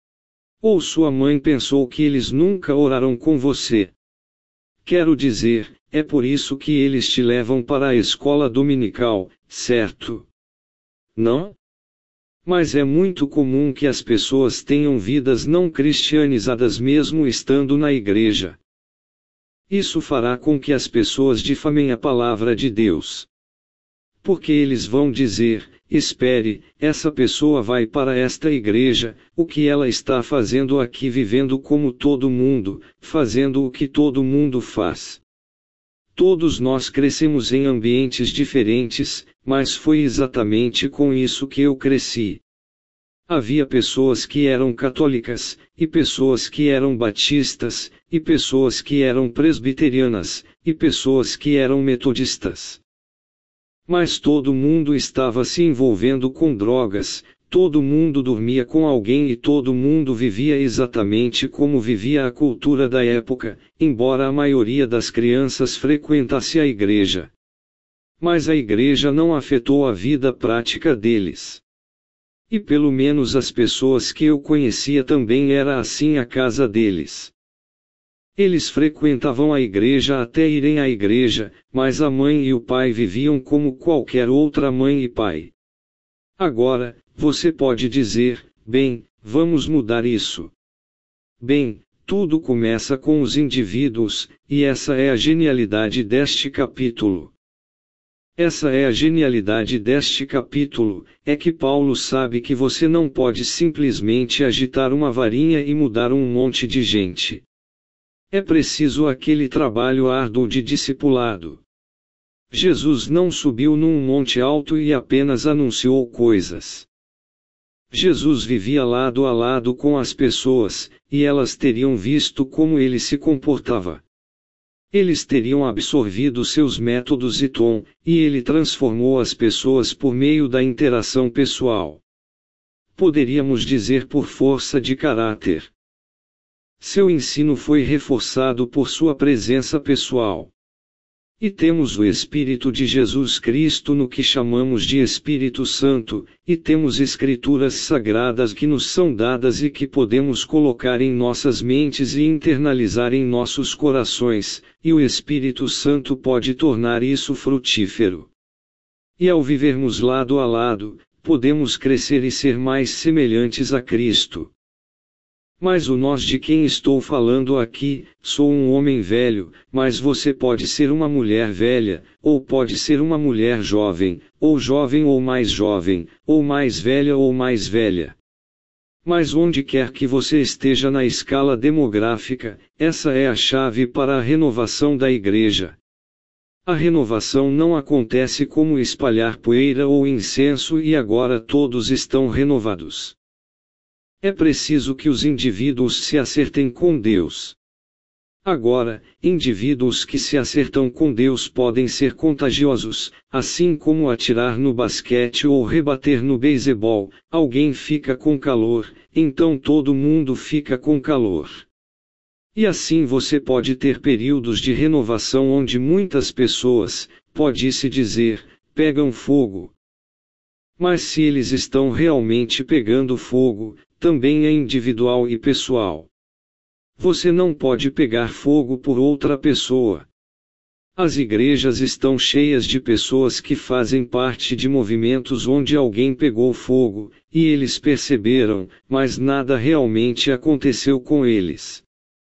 Ou sua mãe pensou que eles nunca oraram com você. Quero dizer, é por isso que eles te levam para a escola dominical, certo? Não? Mas é muito comum que as pessoas tenham vidas não cristianizadas mesmo estando na igreja. Isso fará com que as pessoas difamem a palavra de Deus. Porque eles vão dizer: espere, essa pessoa vai para esta igreja, o que ela está fazendo aqui, vivendo como todo mundo, fazendo o que todo mundo faz. Todos nós crescemos em ambientes diferentes, mas foi exatamente com isso que eu cresci. Havia pessoas que eram católicas, e pessoas que eram batistas, e pessoas que eram presbiterianas, e pessoas que eram metodistas. Mas todo mundo estava se envolvendo com drogas, todo mundo dormia com alguém e todo mundo vivia exatamente como vivia a cultura da época, embora a maioria das crianças frequentasse a igreja. Mas a igreja não afetou a vida prática deles. E pelo menos as pessoas que eu conhecia também era assim a casa deles. Eles frequentavam a igreja até irem à igreja, mas a mãe e o pai viviam como qualquer outra mãe e pai. Agora, você pode dizer: bem, vamos mudar isso. Bem, tudo começa com os indivíduos, e essa é a genialidade deste capítulo. Essa é a genialidade deste capítulo, é que Paulo sabe que você não pode simplesmente agitar uma varinha e mudar um monte de gente. É preciso aquele trabalho árduo de discipulado. Jesus não subiu num monte alto e apenas anunciou coisas. Jesus vivia lado a lado com as pessoas, e elas teriam visto como ele se comportava. Eles teriam absorvido seus métodos e tom, e ele transformou as pessoas por meio da interação pessoal. Poderíamos dizer por força de caráter. Seu ensino foi reforçado por sua presença pessoal. E temos o Espírito de Jesus Cristo no que chamamos de Espírito Santo, e temos escrituras sagradas que nos são dadas e que podemos colocar em nossas mentes e internalizar em nossos corações, e o Espírito Santo pode tornar isso frutífero. E ao vivermos lado a lado, podemos crescer e ser mais semelhantes a Cristo. Mas o nós de quem estou falando aqui, sou um homem velho, mas você pode ser uma mulher velha, ou pode ser uma mulher jovem, ou jovem ou mais jovem, ou mais velha ou mais velha. Mas onde quer que você esteja na escala demográfica, essa é a chave para a renovação da igreja. A renovação não acontece como espalhar poeira ou incenso e agora todos estão renovados. É preciso que os indivíduos se acertem com Deus. Agora, indivíduos que se acertam com Deus podem ser contagiosos, assim como atirar no basquete ou rebater no beisebol, alguém fica com calor, então todo mundo fica com calor. E assim você pode ter períodos de renovação onde muitas pessoas, pode-se dizer, pegam fogo. Mas se eles estão realmente pegando fogo, também é individual e pessoal. Você não pode pegar fogo por outra pessoa. As igrejas estão cheias de pessoas que fazem parte de movimentos onde alguém pegou fogo, e eles perceberam, mas nada realmente aconteceu com eles.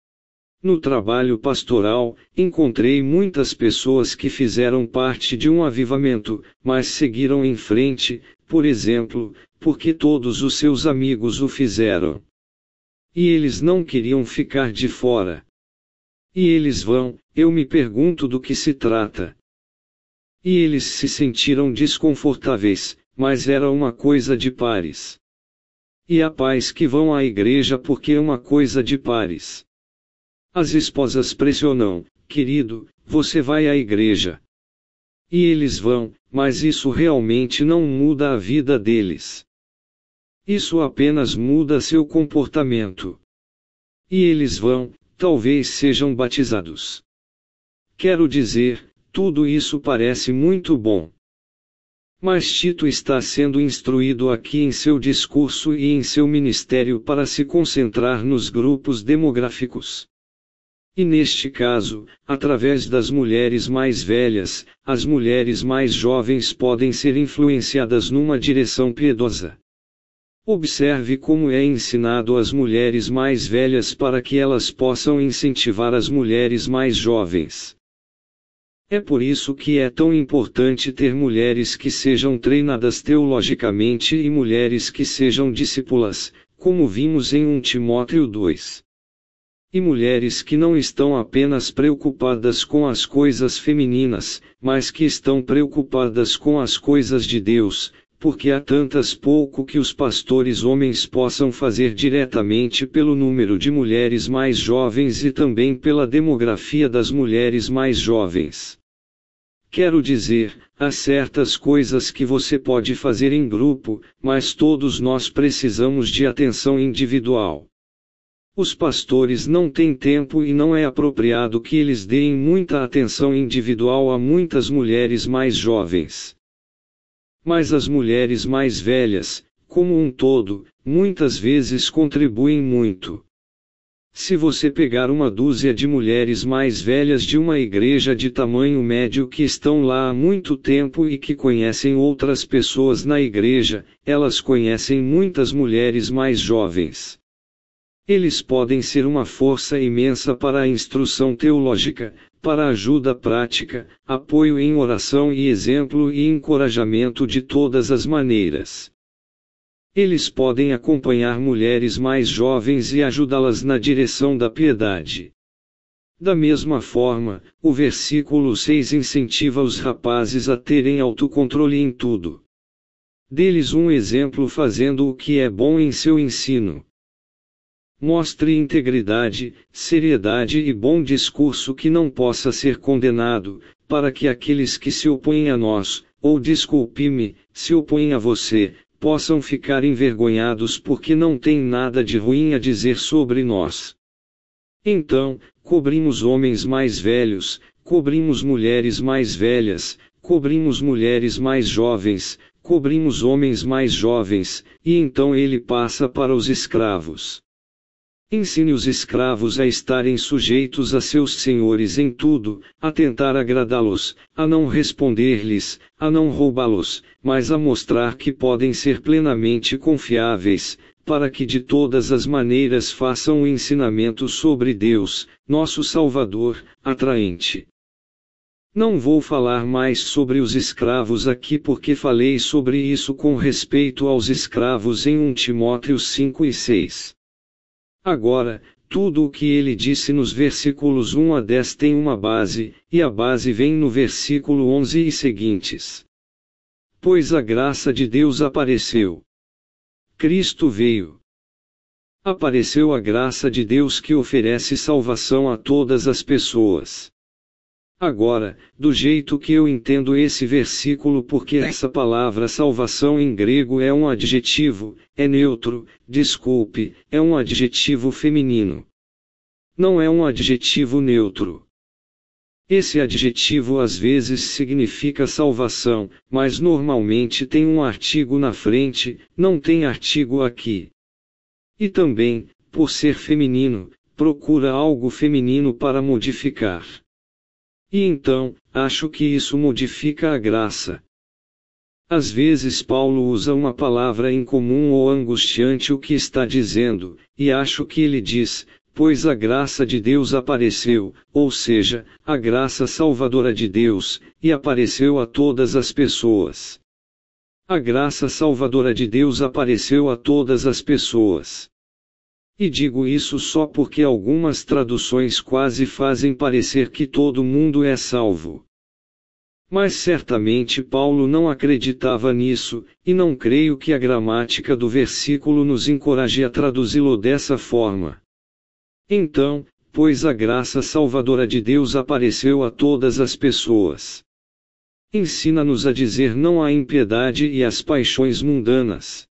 No trabalho pastoral, encontrei muitas pessoas que fizeram parte de um avivamento, mas seguiram em frente, por exemplo, porque todos os seus amigos o fizeram. E eles não queriam ficar de fora. E eles vão, eu me pergunto do que se trata. E eles se sentiram desconfortáveis, mas era uma coisa de pares. E há pais que vão à igreja porque é uma coisa de pares. As esposas pressionam, querido, você vai à igreja. E eles vão, mas isso realmente não muda a vida deles. Isso apenas muda seu comportamento. E eles vão, talvez sejam batizados. Quero dizer, tudo isso parece muito bom. Mas Tito está sendo instruído aqui em seu discurso e em seu ministério para se concentrar nos grupos demográficos. E neste caso, através das mulheres mais velhas, as mulheres mais jovens podem ser influenciadas numa direção piedosa. Observe como é ensinado às mulheres mais velhas para que elas possam incentivar as mulheres mais jovens. É por isso que é tão importante ter mulheres que sejam treinadas teologicamente e mulheres que sejam discípulas, como vimos em Primeira Timóteo dois. E mulheres que não estão apenas preocupadas com as coisas femininas, mas que estão preocupadas com as coisas de Deus, porque há tantas pouco que os pastores homens possam fazer diretamente pelo número de mulheres mais jovens e também pela demografia das mulheres mais jovens. Quero dizer, há certas coisas que você pode fazer em grupo, mas todos nós precisamos de atenção individual. Os pastores não têm tempo e não é apropriado que eles deem muita atenção individual a muitas mulheres mais jovens. Mas as mulheres mais velhas, como um todo, muitas vezes contribuem muito. Se você pegar uma dúzia de mulheres mais velhas de uma igreja de tamanho médio que estão lá há muito tempo e que conhecem outras pessoas na igreja, elas conhecem muitas mulheres mais jovens. Eles podem ser uma força imensa para a instrução teológica, para ajuda prática, apoio em oração e exemplo e encorajamento de todas as maneiras. Eles podem acompanhar mulheres mais jovens e ajudá-las na direção da piedade. Da mesma forma, o versículo seis incentiva os rapazes a terem autocontrole em tudo. Dê-lhes um exemplo fazendo o que é bom em seu ensino. Mostre integridade, seriedade e bom discurso que não possa ser condenado, para que aqueles que se opõem a nós, ou desculpe-me, se opõem a você, possam ficar envergonhados porque não têm nada de ruim a dizer sobre nós. Então, cobrimos homens mais velhos, cobrimos mulheres mais velhas, cobrimos mulheres mais jovens, cobrimos homens mais jovens, e então ele passa para os escravos. Ensine os escravos a estarem sujeitos a seus senhores em tudo, a tentar agradá-los, a não responder-lhes, a não roubá-los, mas a mostrar que podem ser plenamente confiáveis, para que de todas as maneiras façam o ensinamento sobre Deus, nosso Salvador, atraente. Não vou falar mais sobre os escravos aqui porque falei sobre isso com respeito aos escravos em Primeira Timóteo cinco e seis. Agora, tudo o que ele disse nos versículos um a dez tem uma base, e a base vem no versículo onze e seguintes. Pois a graça de Deus apareceu. Cristo veio. Apareceu a graça de Deus que oferece salvação a todas as pessoas. Agora, do jeito que eu entendo esse versículo, porque essa palavra salvação em grego é um adjetivo, é neutro, desculpe, é um adjetivo feminino. Não é um adjetivo neutro. Esse adjetivo às vezes significa salvação, mas normalmente tem um artigo na frente, não tem artigo aqui. E também, por ser feminino, procura algo feminino para modificar. E então, acho que isso modifica a graça. Às vezes Paulo usa uma palavra incomum ou angustiante o que está dizendo, e acho que ele diz, pois a graça de Deus apareceu, ou seja, a graça salvadora de Deus, e apareceu a todas as pessoas. A graça salvadora de Deus apareceu a todas as pessoas. E digo isso só porque algumas traduções quase fazem parecer que todo mundo é salvo. Mas certamente Paulo não acreditava nisso, e não creio que a gramática do versículo nos encoraje a traduzi-lo dessa forma. Então, pois a graça salvadora de Deus apareceu a todas as pessoas. Ensina-nos a dizer não à impiedade e às paixões mundanas.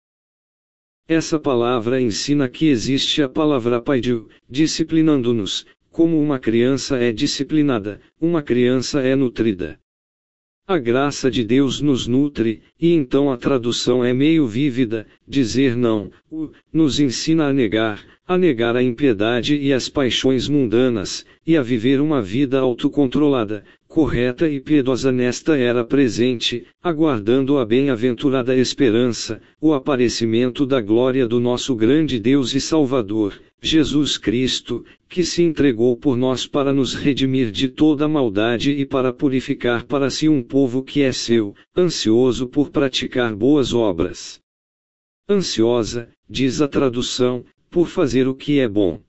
Essa palavra ensina que existe a palavra paidio, disciplinando-nos, como uma criança é disciplinada, uma criança é nutrida. A graça de Deus nos nutre, e então a tradução é meio vívida, dizer não, o, nos ensina a negar, a negar a impiedade e as paixões mundanas, e a viver uma vida autocontrolada, correta e piedosa nesta era presente, aguardando a bem-aventurada esperança, o aparecimento da glória do nosso grande Deus e Salvador, Jesus Cristo, que se entregou por nós para nos redimir de toda maldade e para purificar para si um povo que é seu, ansioso por praticar boas obras. Ansiosa, diz a tradução, por fazer o que é bom.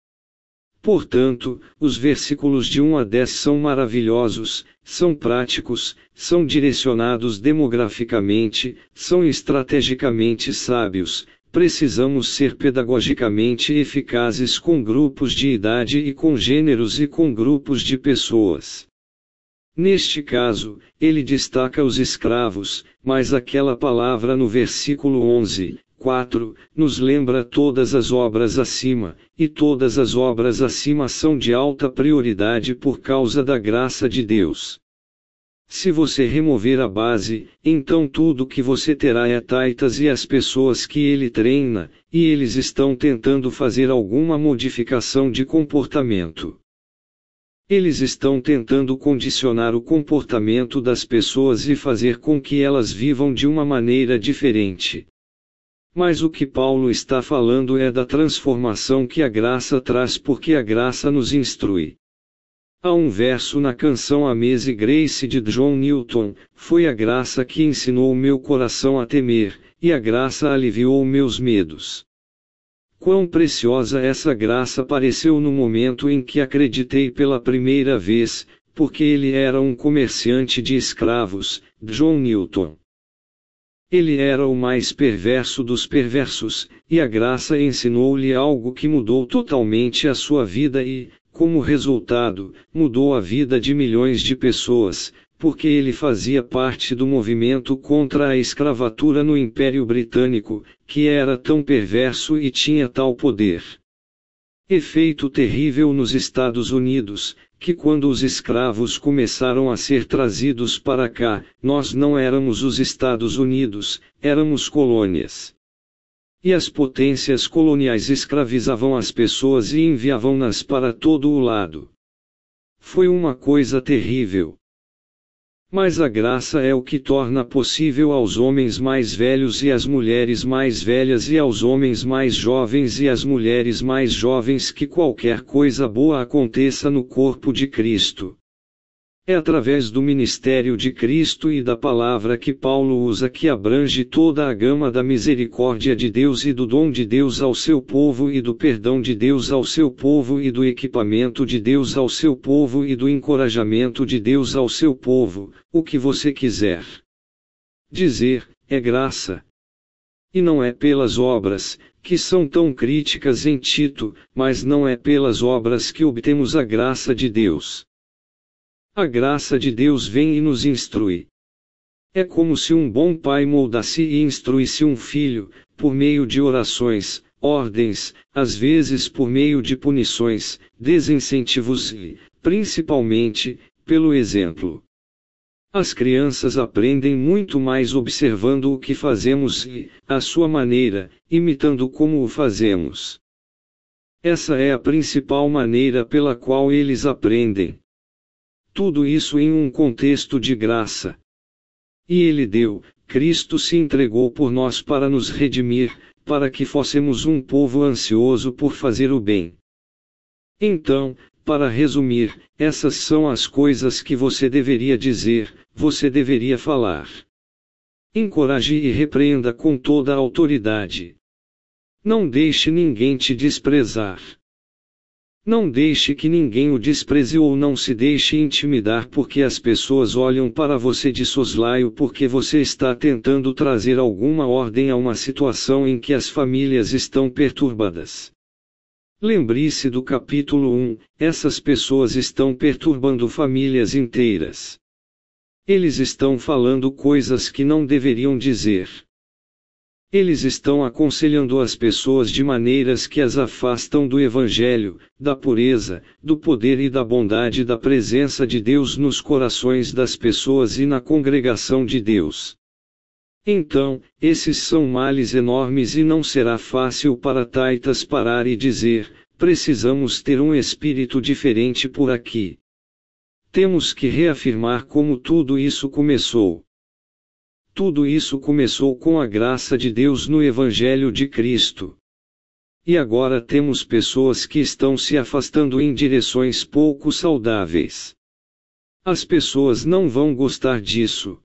Portanto, os versículos de um a dez são maravilhosos, são práticos, são direcionados demograficamente, são estrategicamente sábios. Precisamos ser pedagogicamente eficazes com grupos de idade e com gêneros e com grupos de pessoas. Neste caso, ele destaca os escravos, mas aquela palavra no versículo onze, quatro, nos lembra todas as obras acima, e todas as obras acima são de alta prioridade por causa da graça de Deus. Se você remover a base, então tudo que você terá é Taitas e as pessoas que ele treina, e eles estão tentando fazer alguma modificação de comportamento. Eles estão tentando condicionar o comportamento das pessoas e fazer com que elas vivam de uma maneira diferente. Mas o que Paulo está falando é da transformação que a graça traz, porque a graça nos instrui. Há um verso na canção Amazing Grace de John Newton: foi a graça que ensinou meu coração a temer, e a graça aliviou meus medos. Quão preciosa essa graça pareceu no momento em que acreditei pela primeira vez, porque ele era um comerciante de escravos, John Newton. Ele era o mais perverso dos perversos, e a graça ensinou-lhe algo que mudou totalmente a sua vida e, como resultado, mudou a vida de milhões de pessoas, porque ele fazia parte do movimento contra a escravatura no Império Britânico, que era tão perverso e tinha tal poder. Efeito terrível nos Estados Unidos, que quando os escravos começaram a ser trazidos para cá, nós não éramos os Estados Unidos, éramos colônias. E as potências coloniais escravizavam as pessoas e enviavam-nas para todo o lado. Foi uma coisa terrível. Mas a graça é o que torna possível aos homens mais velhos e às mulheres mais velhas e aos homens mais jovens e às mulheres mais jovens que qualquer coisa boa aconteça no corpo de Cristo. É através do ministério de Cristo e da palavra que Paulo usa que abrange toda a gama da misericórdia de Deus e do dom de Deus ao seu povo e do perdão de Deus ao seu povo e do equipamento de Deus ao seu povo e do encorajamento de Deus ao seu povo, o que você quiser dizer, é graça. E não é pelas obras, que são tão críticas em Tito, mas não é pelas obras que obtemos a graça de Deus. A graça de Deus vem e nos instrui. É como se um bom pai moldasse e instruísse um filho, por meio de orações, ordens, às vezes por meio de punições, desincentivos e, principalmente, pelo exemplo. As crianças aprendem muito mais observando o que fazemos e, à sua maneira, imitando como o fazemos. Essa é a principal maneira pela qual eles aprendem. Tudo isso em um contexto de graça. E Ele deu, Cristo se entregou por nós para nos redimir, para que fôssemos um povo ansioso por fazer o bem. Então, para resumir, essas são as coisas que você deveria dizer, você deveria falar. Encoraje e repreenda com toda a autoridade. Não deixe ninguém te desprezar. Não deixe que ninguém o despreze ou não se deixe intimidar porque as pessoas olham para você de soslaio porque você está tentando trazer alguma ordem a uma situação em que as famílias estão perturbadas. Lembre-se do capítulo um, essas pessoas estão perturbando famílias inteiras. Eles estão falando coisas que não deveriam dizer. Eles estão aconselhando as pessoas de maneiras que as afastam do Evangelho, da pureza, do poder e da bondade da presença de Deus nos corações das pessoas e na congregação de Deus. Então, esses são males enormes e não será fácil para Taitas parar e dizer, precisamos ter um espírito diferente por aqui. temos que reafirmar como tudo isso começou. Tudo isso começou com a graça de Deus no Evangelho de Cristo. E agora temos pessoas que estão se afastando em direções pouco saudáveis. As pessoas não vão gostar disso.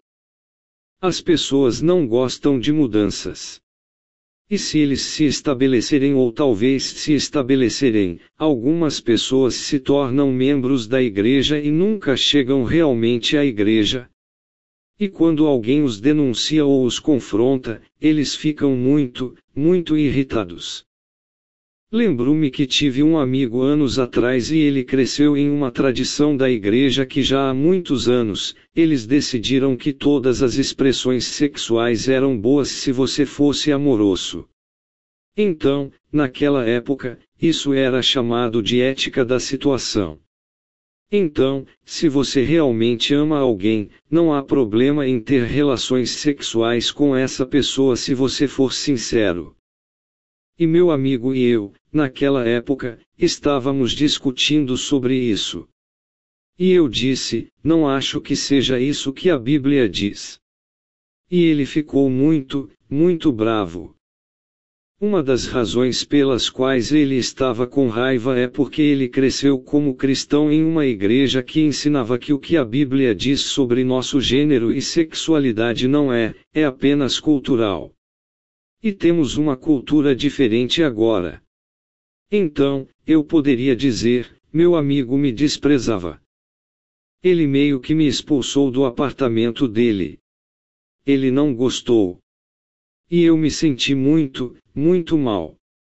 As pessoas não gostam de mudanças. E se eles se estabelecerem ou talvez se estabelecerem, algumas pessoas se tornam membros da igreja e nunca chegam realmente à igreja. E quando alguém os denuncia ou os confronta, eles ficam muito, muito irritados. Lembro-me que tive um amigo anos atrás e ele cresceu em uma tradição da igreja que já há muitos anos, eles decidiram que todas as expressões sexuais eram boas se você fosse amoroso. Então, naquela época, isso era chamado de ética da situação. Então, se você realmente ama alguém, não há problema em ter relações sexuais com essa pessoa se você for sincero. E meu amigo e eu, naquela época, estávamos discutindo sobre isso. E eu disse, não acho que seja isso que a Bíblia diz. E ele ficou muito, muito bravo. Uma das razões pelas quais ele estava com raiva é porque ele cresceu como cristão em uma igreja que ensinava que o que a Bíblia diz sobre nosso gênero e sexualidade não é, é apenas cultural. E temos uma cultura diferente agora. Então, eu poderia dizer, meu amigo me desprezava. Ele meio que me expulsou do apartamento dele. Ele não gostou. E eu me senti muito, muito mal.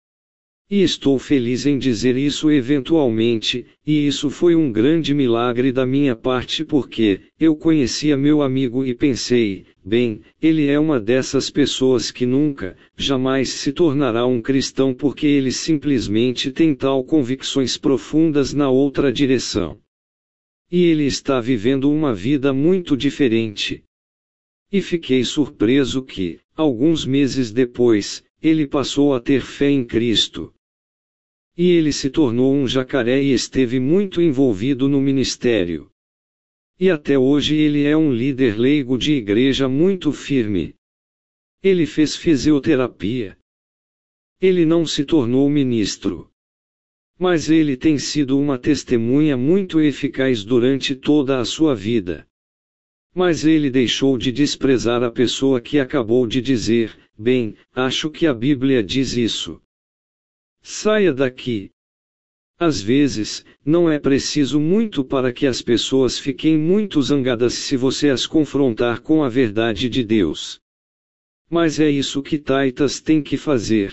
E estou feliz em dizer isso eventualmente, e isso foi um grande milagre da minha parte porque, eu conhecia meu amigo e pensei, bem, ele é uma dessas pessoas que nunca, jamais se tornará um cristão porque ele simplesmente tem tal convicções profundas na outra direção. E ele está vivendo uma vida muito diferente. E fiquei surpreso que, alguns meses depois, ele passou a ter fé em Cristo. E ele se tornou um jacaré e esteve muito envolvido no ministério. E até hoje ele é um líder leigo de igreja muito firme. Ele fez fisioterapia. Ele não se tornou ministro. Mas ele tem sido uma testemunha muito eficaz durante toda a sua vida. Mas ele deixou de desprezar a pessoa que acabou de dizer, bem, acho que a Bíblia diz isso. Saia daqui. Às vezes, não é preciso muito para que as pessoas fiquem muito zangadas se você as confrontar com a verdade de Deus. Mas é isso que Titus tem que fazer.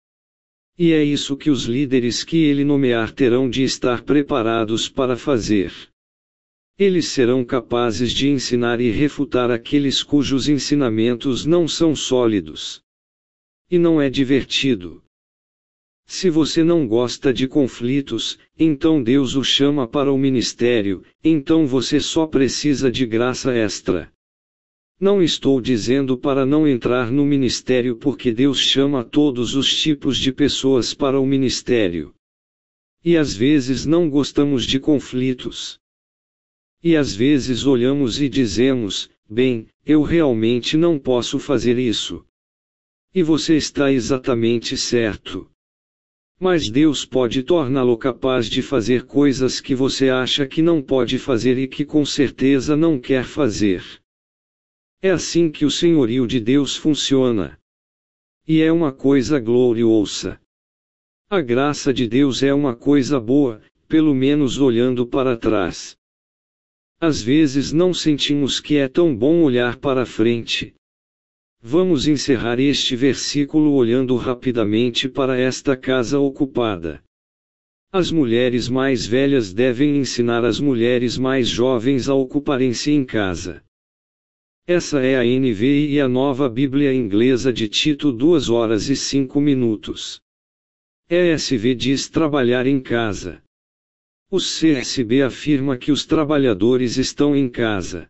E é isso que os líderes que ele nomear terão de estar preparados para fazer. Eles serão capazes de ensinar e refutar aqueles cujos ensinamentos não são sólidos. E não é divertido. Se você não gosta de conflitos, então Deus o chama para o ministério, então você só precisa de graça extra. Não estou dizendo para não entrar no ministério porque Deus chama todos os tipos de pessoas para o ministério. E às vezes não gostamos de conflitos. E às vezes olhamos e dizemos, bem, eu realmente não posso fazer isso. E você está exatamente certo. Mas Deus pode torná-lo capaz de fazer coisas que você acha que não pode fazer e que com certeza não quer fazer. É assim que o senhorio de Deus funciona. E é uma coisa gloriosa. A graça de Deus é uma coisa boa, pelo menos olhando para trás. Às vezes não sentimos que é tão bom olhar para frente. Vamos encerrar este versículo olhando rapidamente para esta casa ocupada. As mulheres mais velhas devem ensinar as mulheres mais jovens a ocuparem-se em casa. Essa é a N V I e a Nova Bíblia Inglesa de Tito duas horas e cinco minutos. E S V diz trabalhar em casa. O C S B afirma que os trabalhadores estão em casa.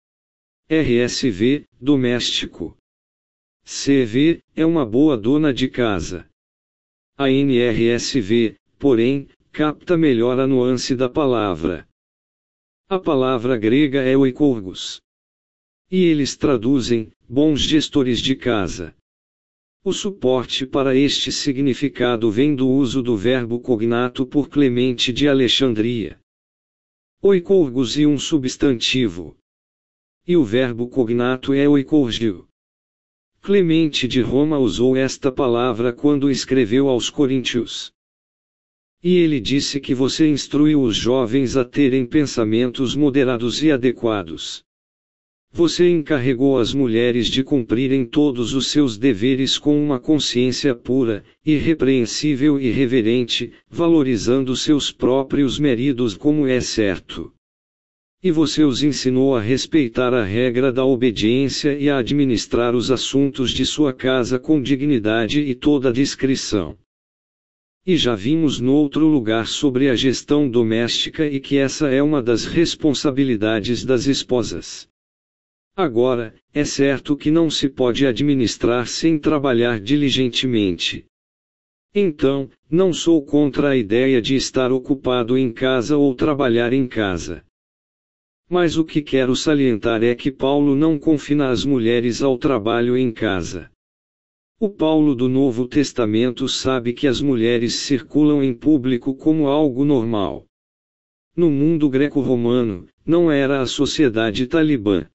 R S V, doméstico. C V, é uma boa dona de casa. A N R S V, porém, capta melhor a nuance da palavra. A palavra grega é oikorgos. E eles traduzem, bons gestores de casa. O suporte para este significado vem do uso do verbo cognato por Clemente de Alexandria. Oikorgos e um substantivo. E o verbo cognato é oikorgio. Clemente de Roma usou esta palavra quando escreveu aos Coríntios. E ele disse que você instruiu os jovens a terem pensamentos moderados e adequados. Você encarregou as mulheres de cumprirem todos os seus deveres com uma consciência pura, irrepreensível e reverente, valorizando seus próprios maridos como é certo. E você os ensinou a respeitar a regra da obediência e a administrar os assuntos de sua casa com dignidade e toda discrição. E já vimos noutro lugar sobre a gestão doméstica e que essa é uma das responsabilidades das esposas. Agora, é certo que não se pode administrar sem trabalhar diligentemente. Então, não sou contra a ideia de estar ocupado em casa ou trabalhar em casa. Mas o que quero salientar é que Paulo não confina as mulheres ao trabalho em casa. O Paulo do Novo Testamento sabe que as mulheres circulam em público como algo normal. No mundo greco-romano, não era a sociedade talibã.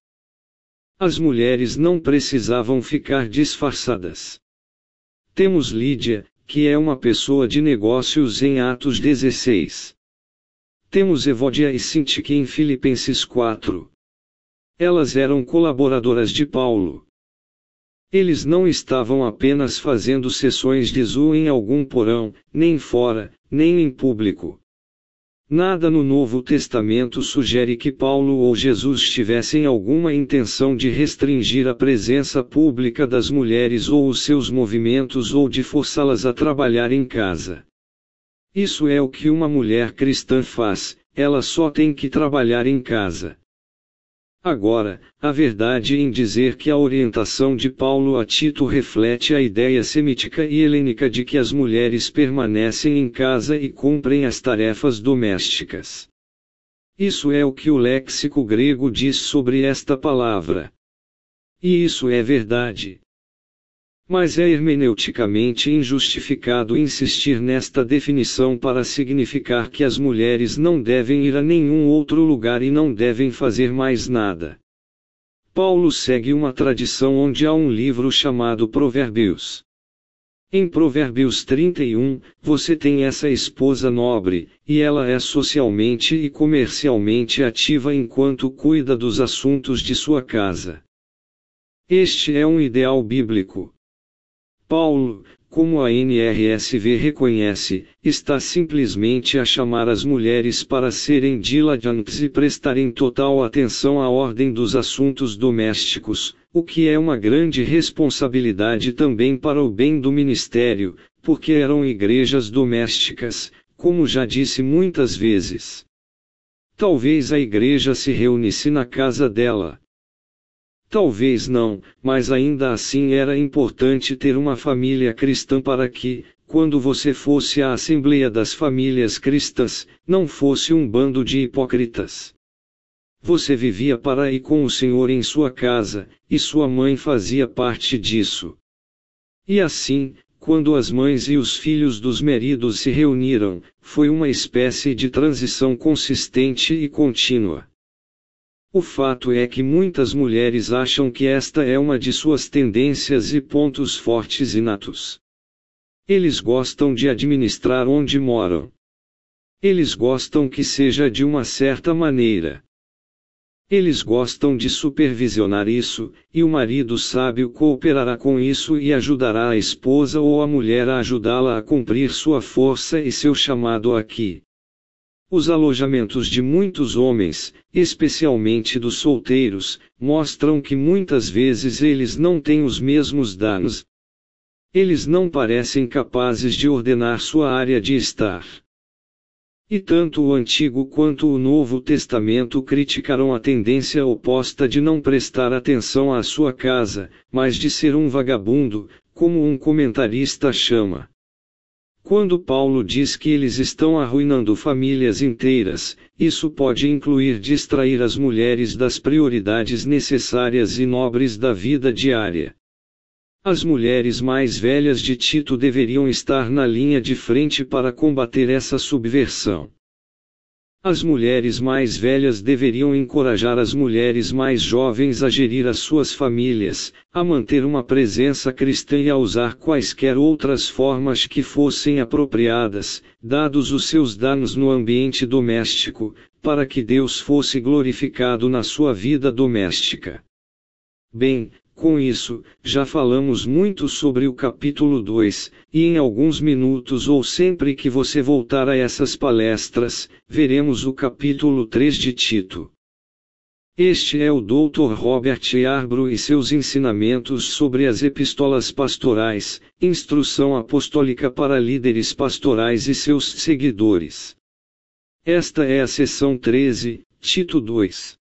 As mulheres não precisavam ficar disfarçadas. Temos Lídia, que é uma pessoa de negócios em Atos dezesseis. Temos Evódia e Sintique em Filipenses quatro. Elas eram colaboradoras de Paulo. Eles não estavam apenas fazendo sessões de Zoom em algum porão, nem fora, nem em público. Nada no Novo Testamento sugere que Paulo ou Jesus tivessem alguma intenção de restringir a presença pública das mulheres ou os seus movimentos ou de forçá-las a trabalhar em casa. Isso é o que uma mulher cristã faz, ela só tem que trabalhar em casa. Agora, a verdade em dizer que a orientação de Paulo a Tito reflete a ideia semítica e helênica de que as mulheres permanecem em casa e cumprem as tarefas domésticas. Isso é o que o léxico grego diz sobre esta palavra. E isso é verdade. Mas é hermeneuticamente injustificado insistir nesta definição para significar que as mulheres não devem ir a nenhum outro lugar e não devem fazer mais nada. Paulo segue uma tradição onde há um livro chamado Provérbios. Em Provérbios trinta e um, você tem essa esposa nobre, e ela é socialmente e comercialmente ativa enquanto cuida dos assuntos de sua casa. Este é um ideal bíblico. Paulo, como a N R S V reconhece, está simplesmente a chamar as mulheres para serem diligentes e prestarem total atenção à ordem dos assuntos domésticos, o que é uma grande responsabilidade também para o bem do ministério, porque eram igrejas domésticas, como já disse muitas vezes. Talvez a igreja se reunisse na casa dela. Talvez não, mas ainda assim era importante ter uma família cristã para que, quando você fosse à Assembleia das Famílias Cristãs, não fosse um bando de hipócritas. Você vivia para e com o Senhor em sua casa, e sua mãe fazia parte disso. E assim, quando as mães e os filhos dos maridos se reuniram, foi uma espécie de transição consistente e contínua. O fato é que muitas mulheres acham que esta é uma de suas tendências e pontos fortes inatos. Eles gostam de administrar onde moram. Eles gostam que seja de uma certa maneira. Eles gostam de supervisionar isso, e o marido sábio cooperará com isso e ajudará a esposa ou a mulher a ajudá-la a cumprir sua força e seu chamado aqui. Os alojamentos de muitos homens, especialmente dos solteiros, mostram que muitas vezes eles não têm os mesmos danos. Eles não parecem capazes de ordenar sua área de estar. E tanto o Antigo quanto o Novo Testamento criticaram a tendência oposta de não prestar atenção à sua casa, mas de ser um vagabundo, como um comentarista chama. Quando Paulo diz que eles estão arruinando famílias inteiras, isso pode incluir distrair as mulheres das prioridades necessárias e nobres da vida diária. As mulheres mais velhas de Tito deveriam estar na linha de frente para combater essa subversão. As mulheres mais velhas deveriam encorajar as mulheres mais jovens a gerir as suas famílias, a manter uma presença cristã e a usar quaisquer outras formas que fossem apropriadas, dados os seus danos no ambiente doméstico, para que Deus fosse glorificado na sua vida doméstica. Bem, com isso, já falamos muito sobre o capítulo dois, e em alguns minutos ou sempre que você voltar a essas palestras, veremos o capítulo três de Tito. Este é o doutor Robert Yarbrough e seus ensinamentos sobre as epístolas pastorais, instrução apostólica para líderes pastorais e seus seguidores. Esta é a seção treze, Tito dois.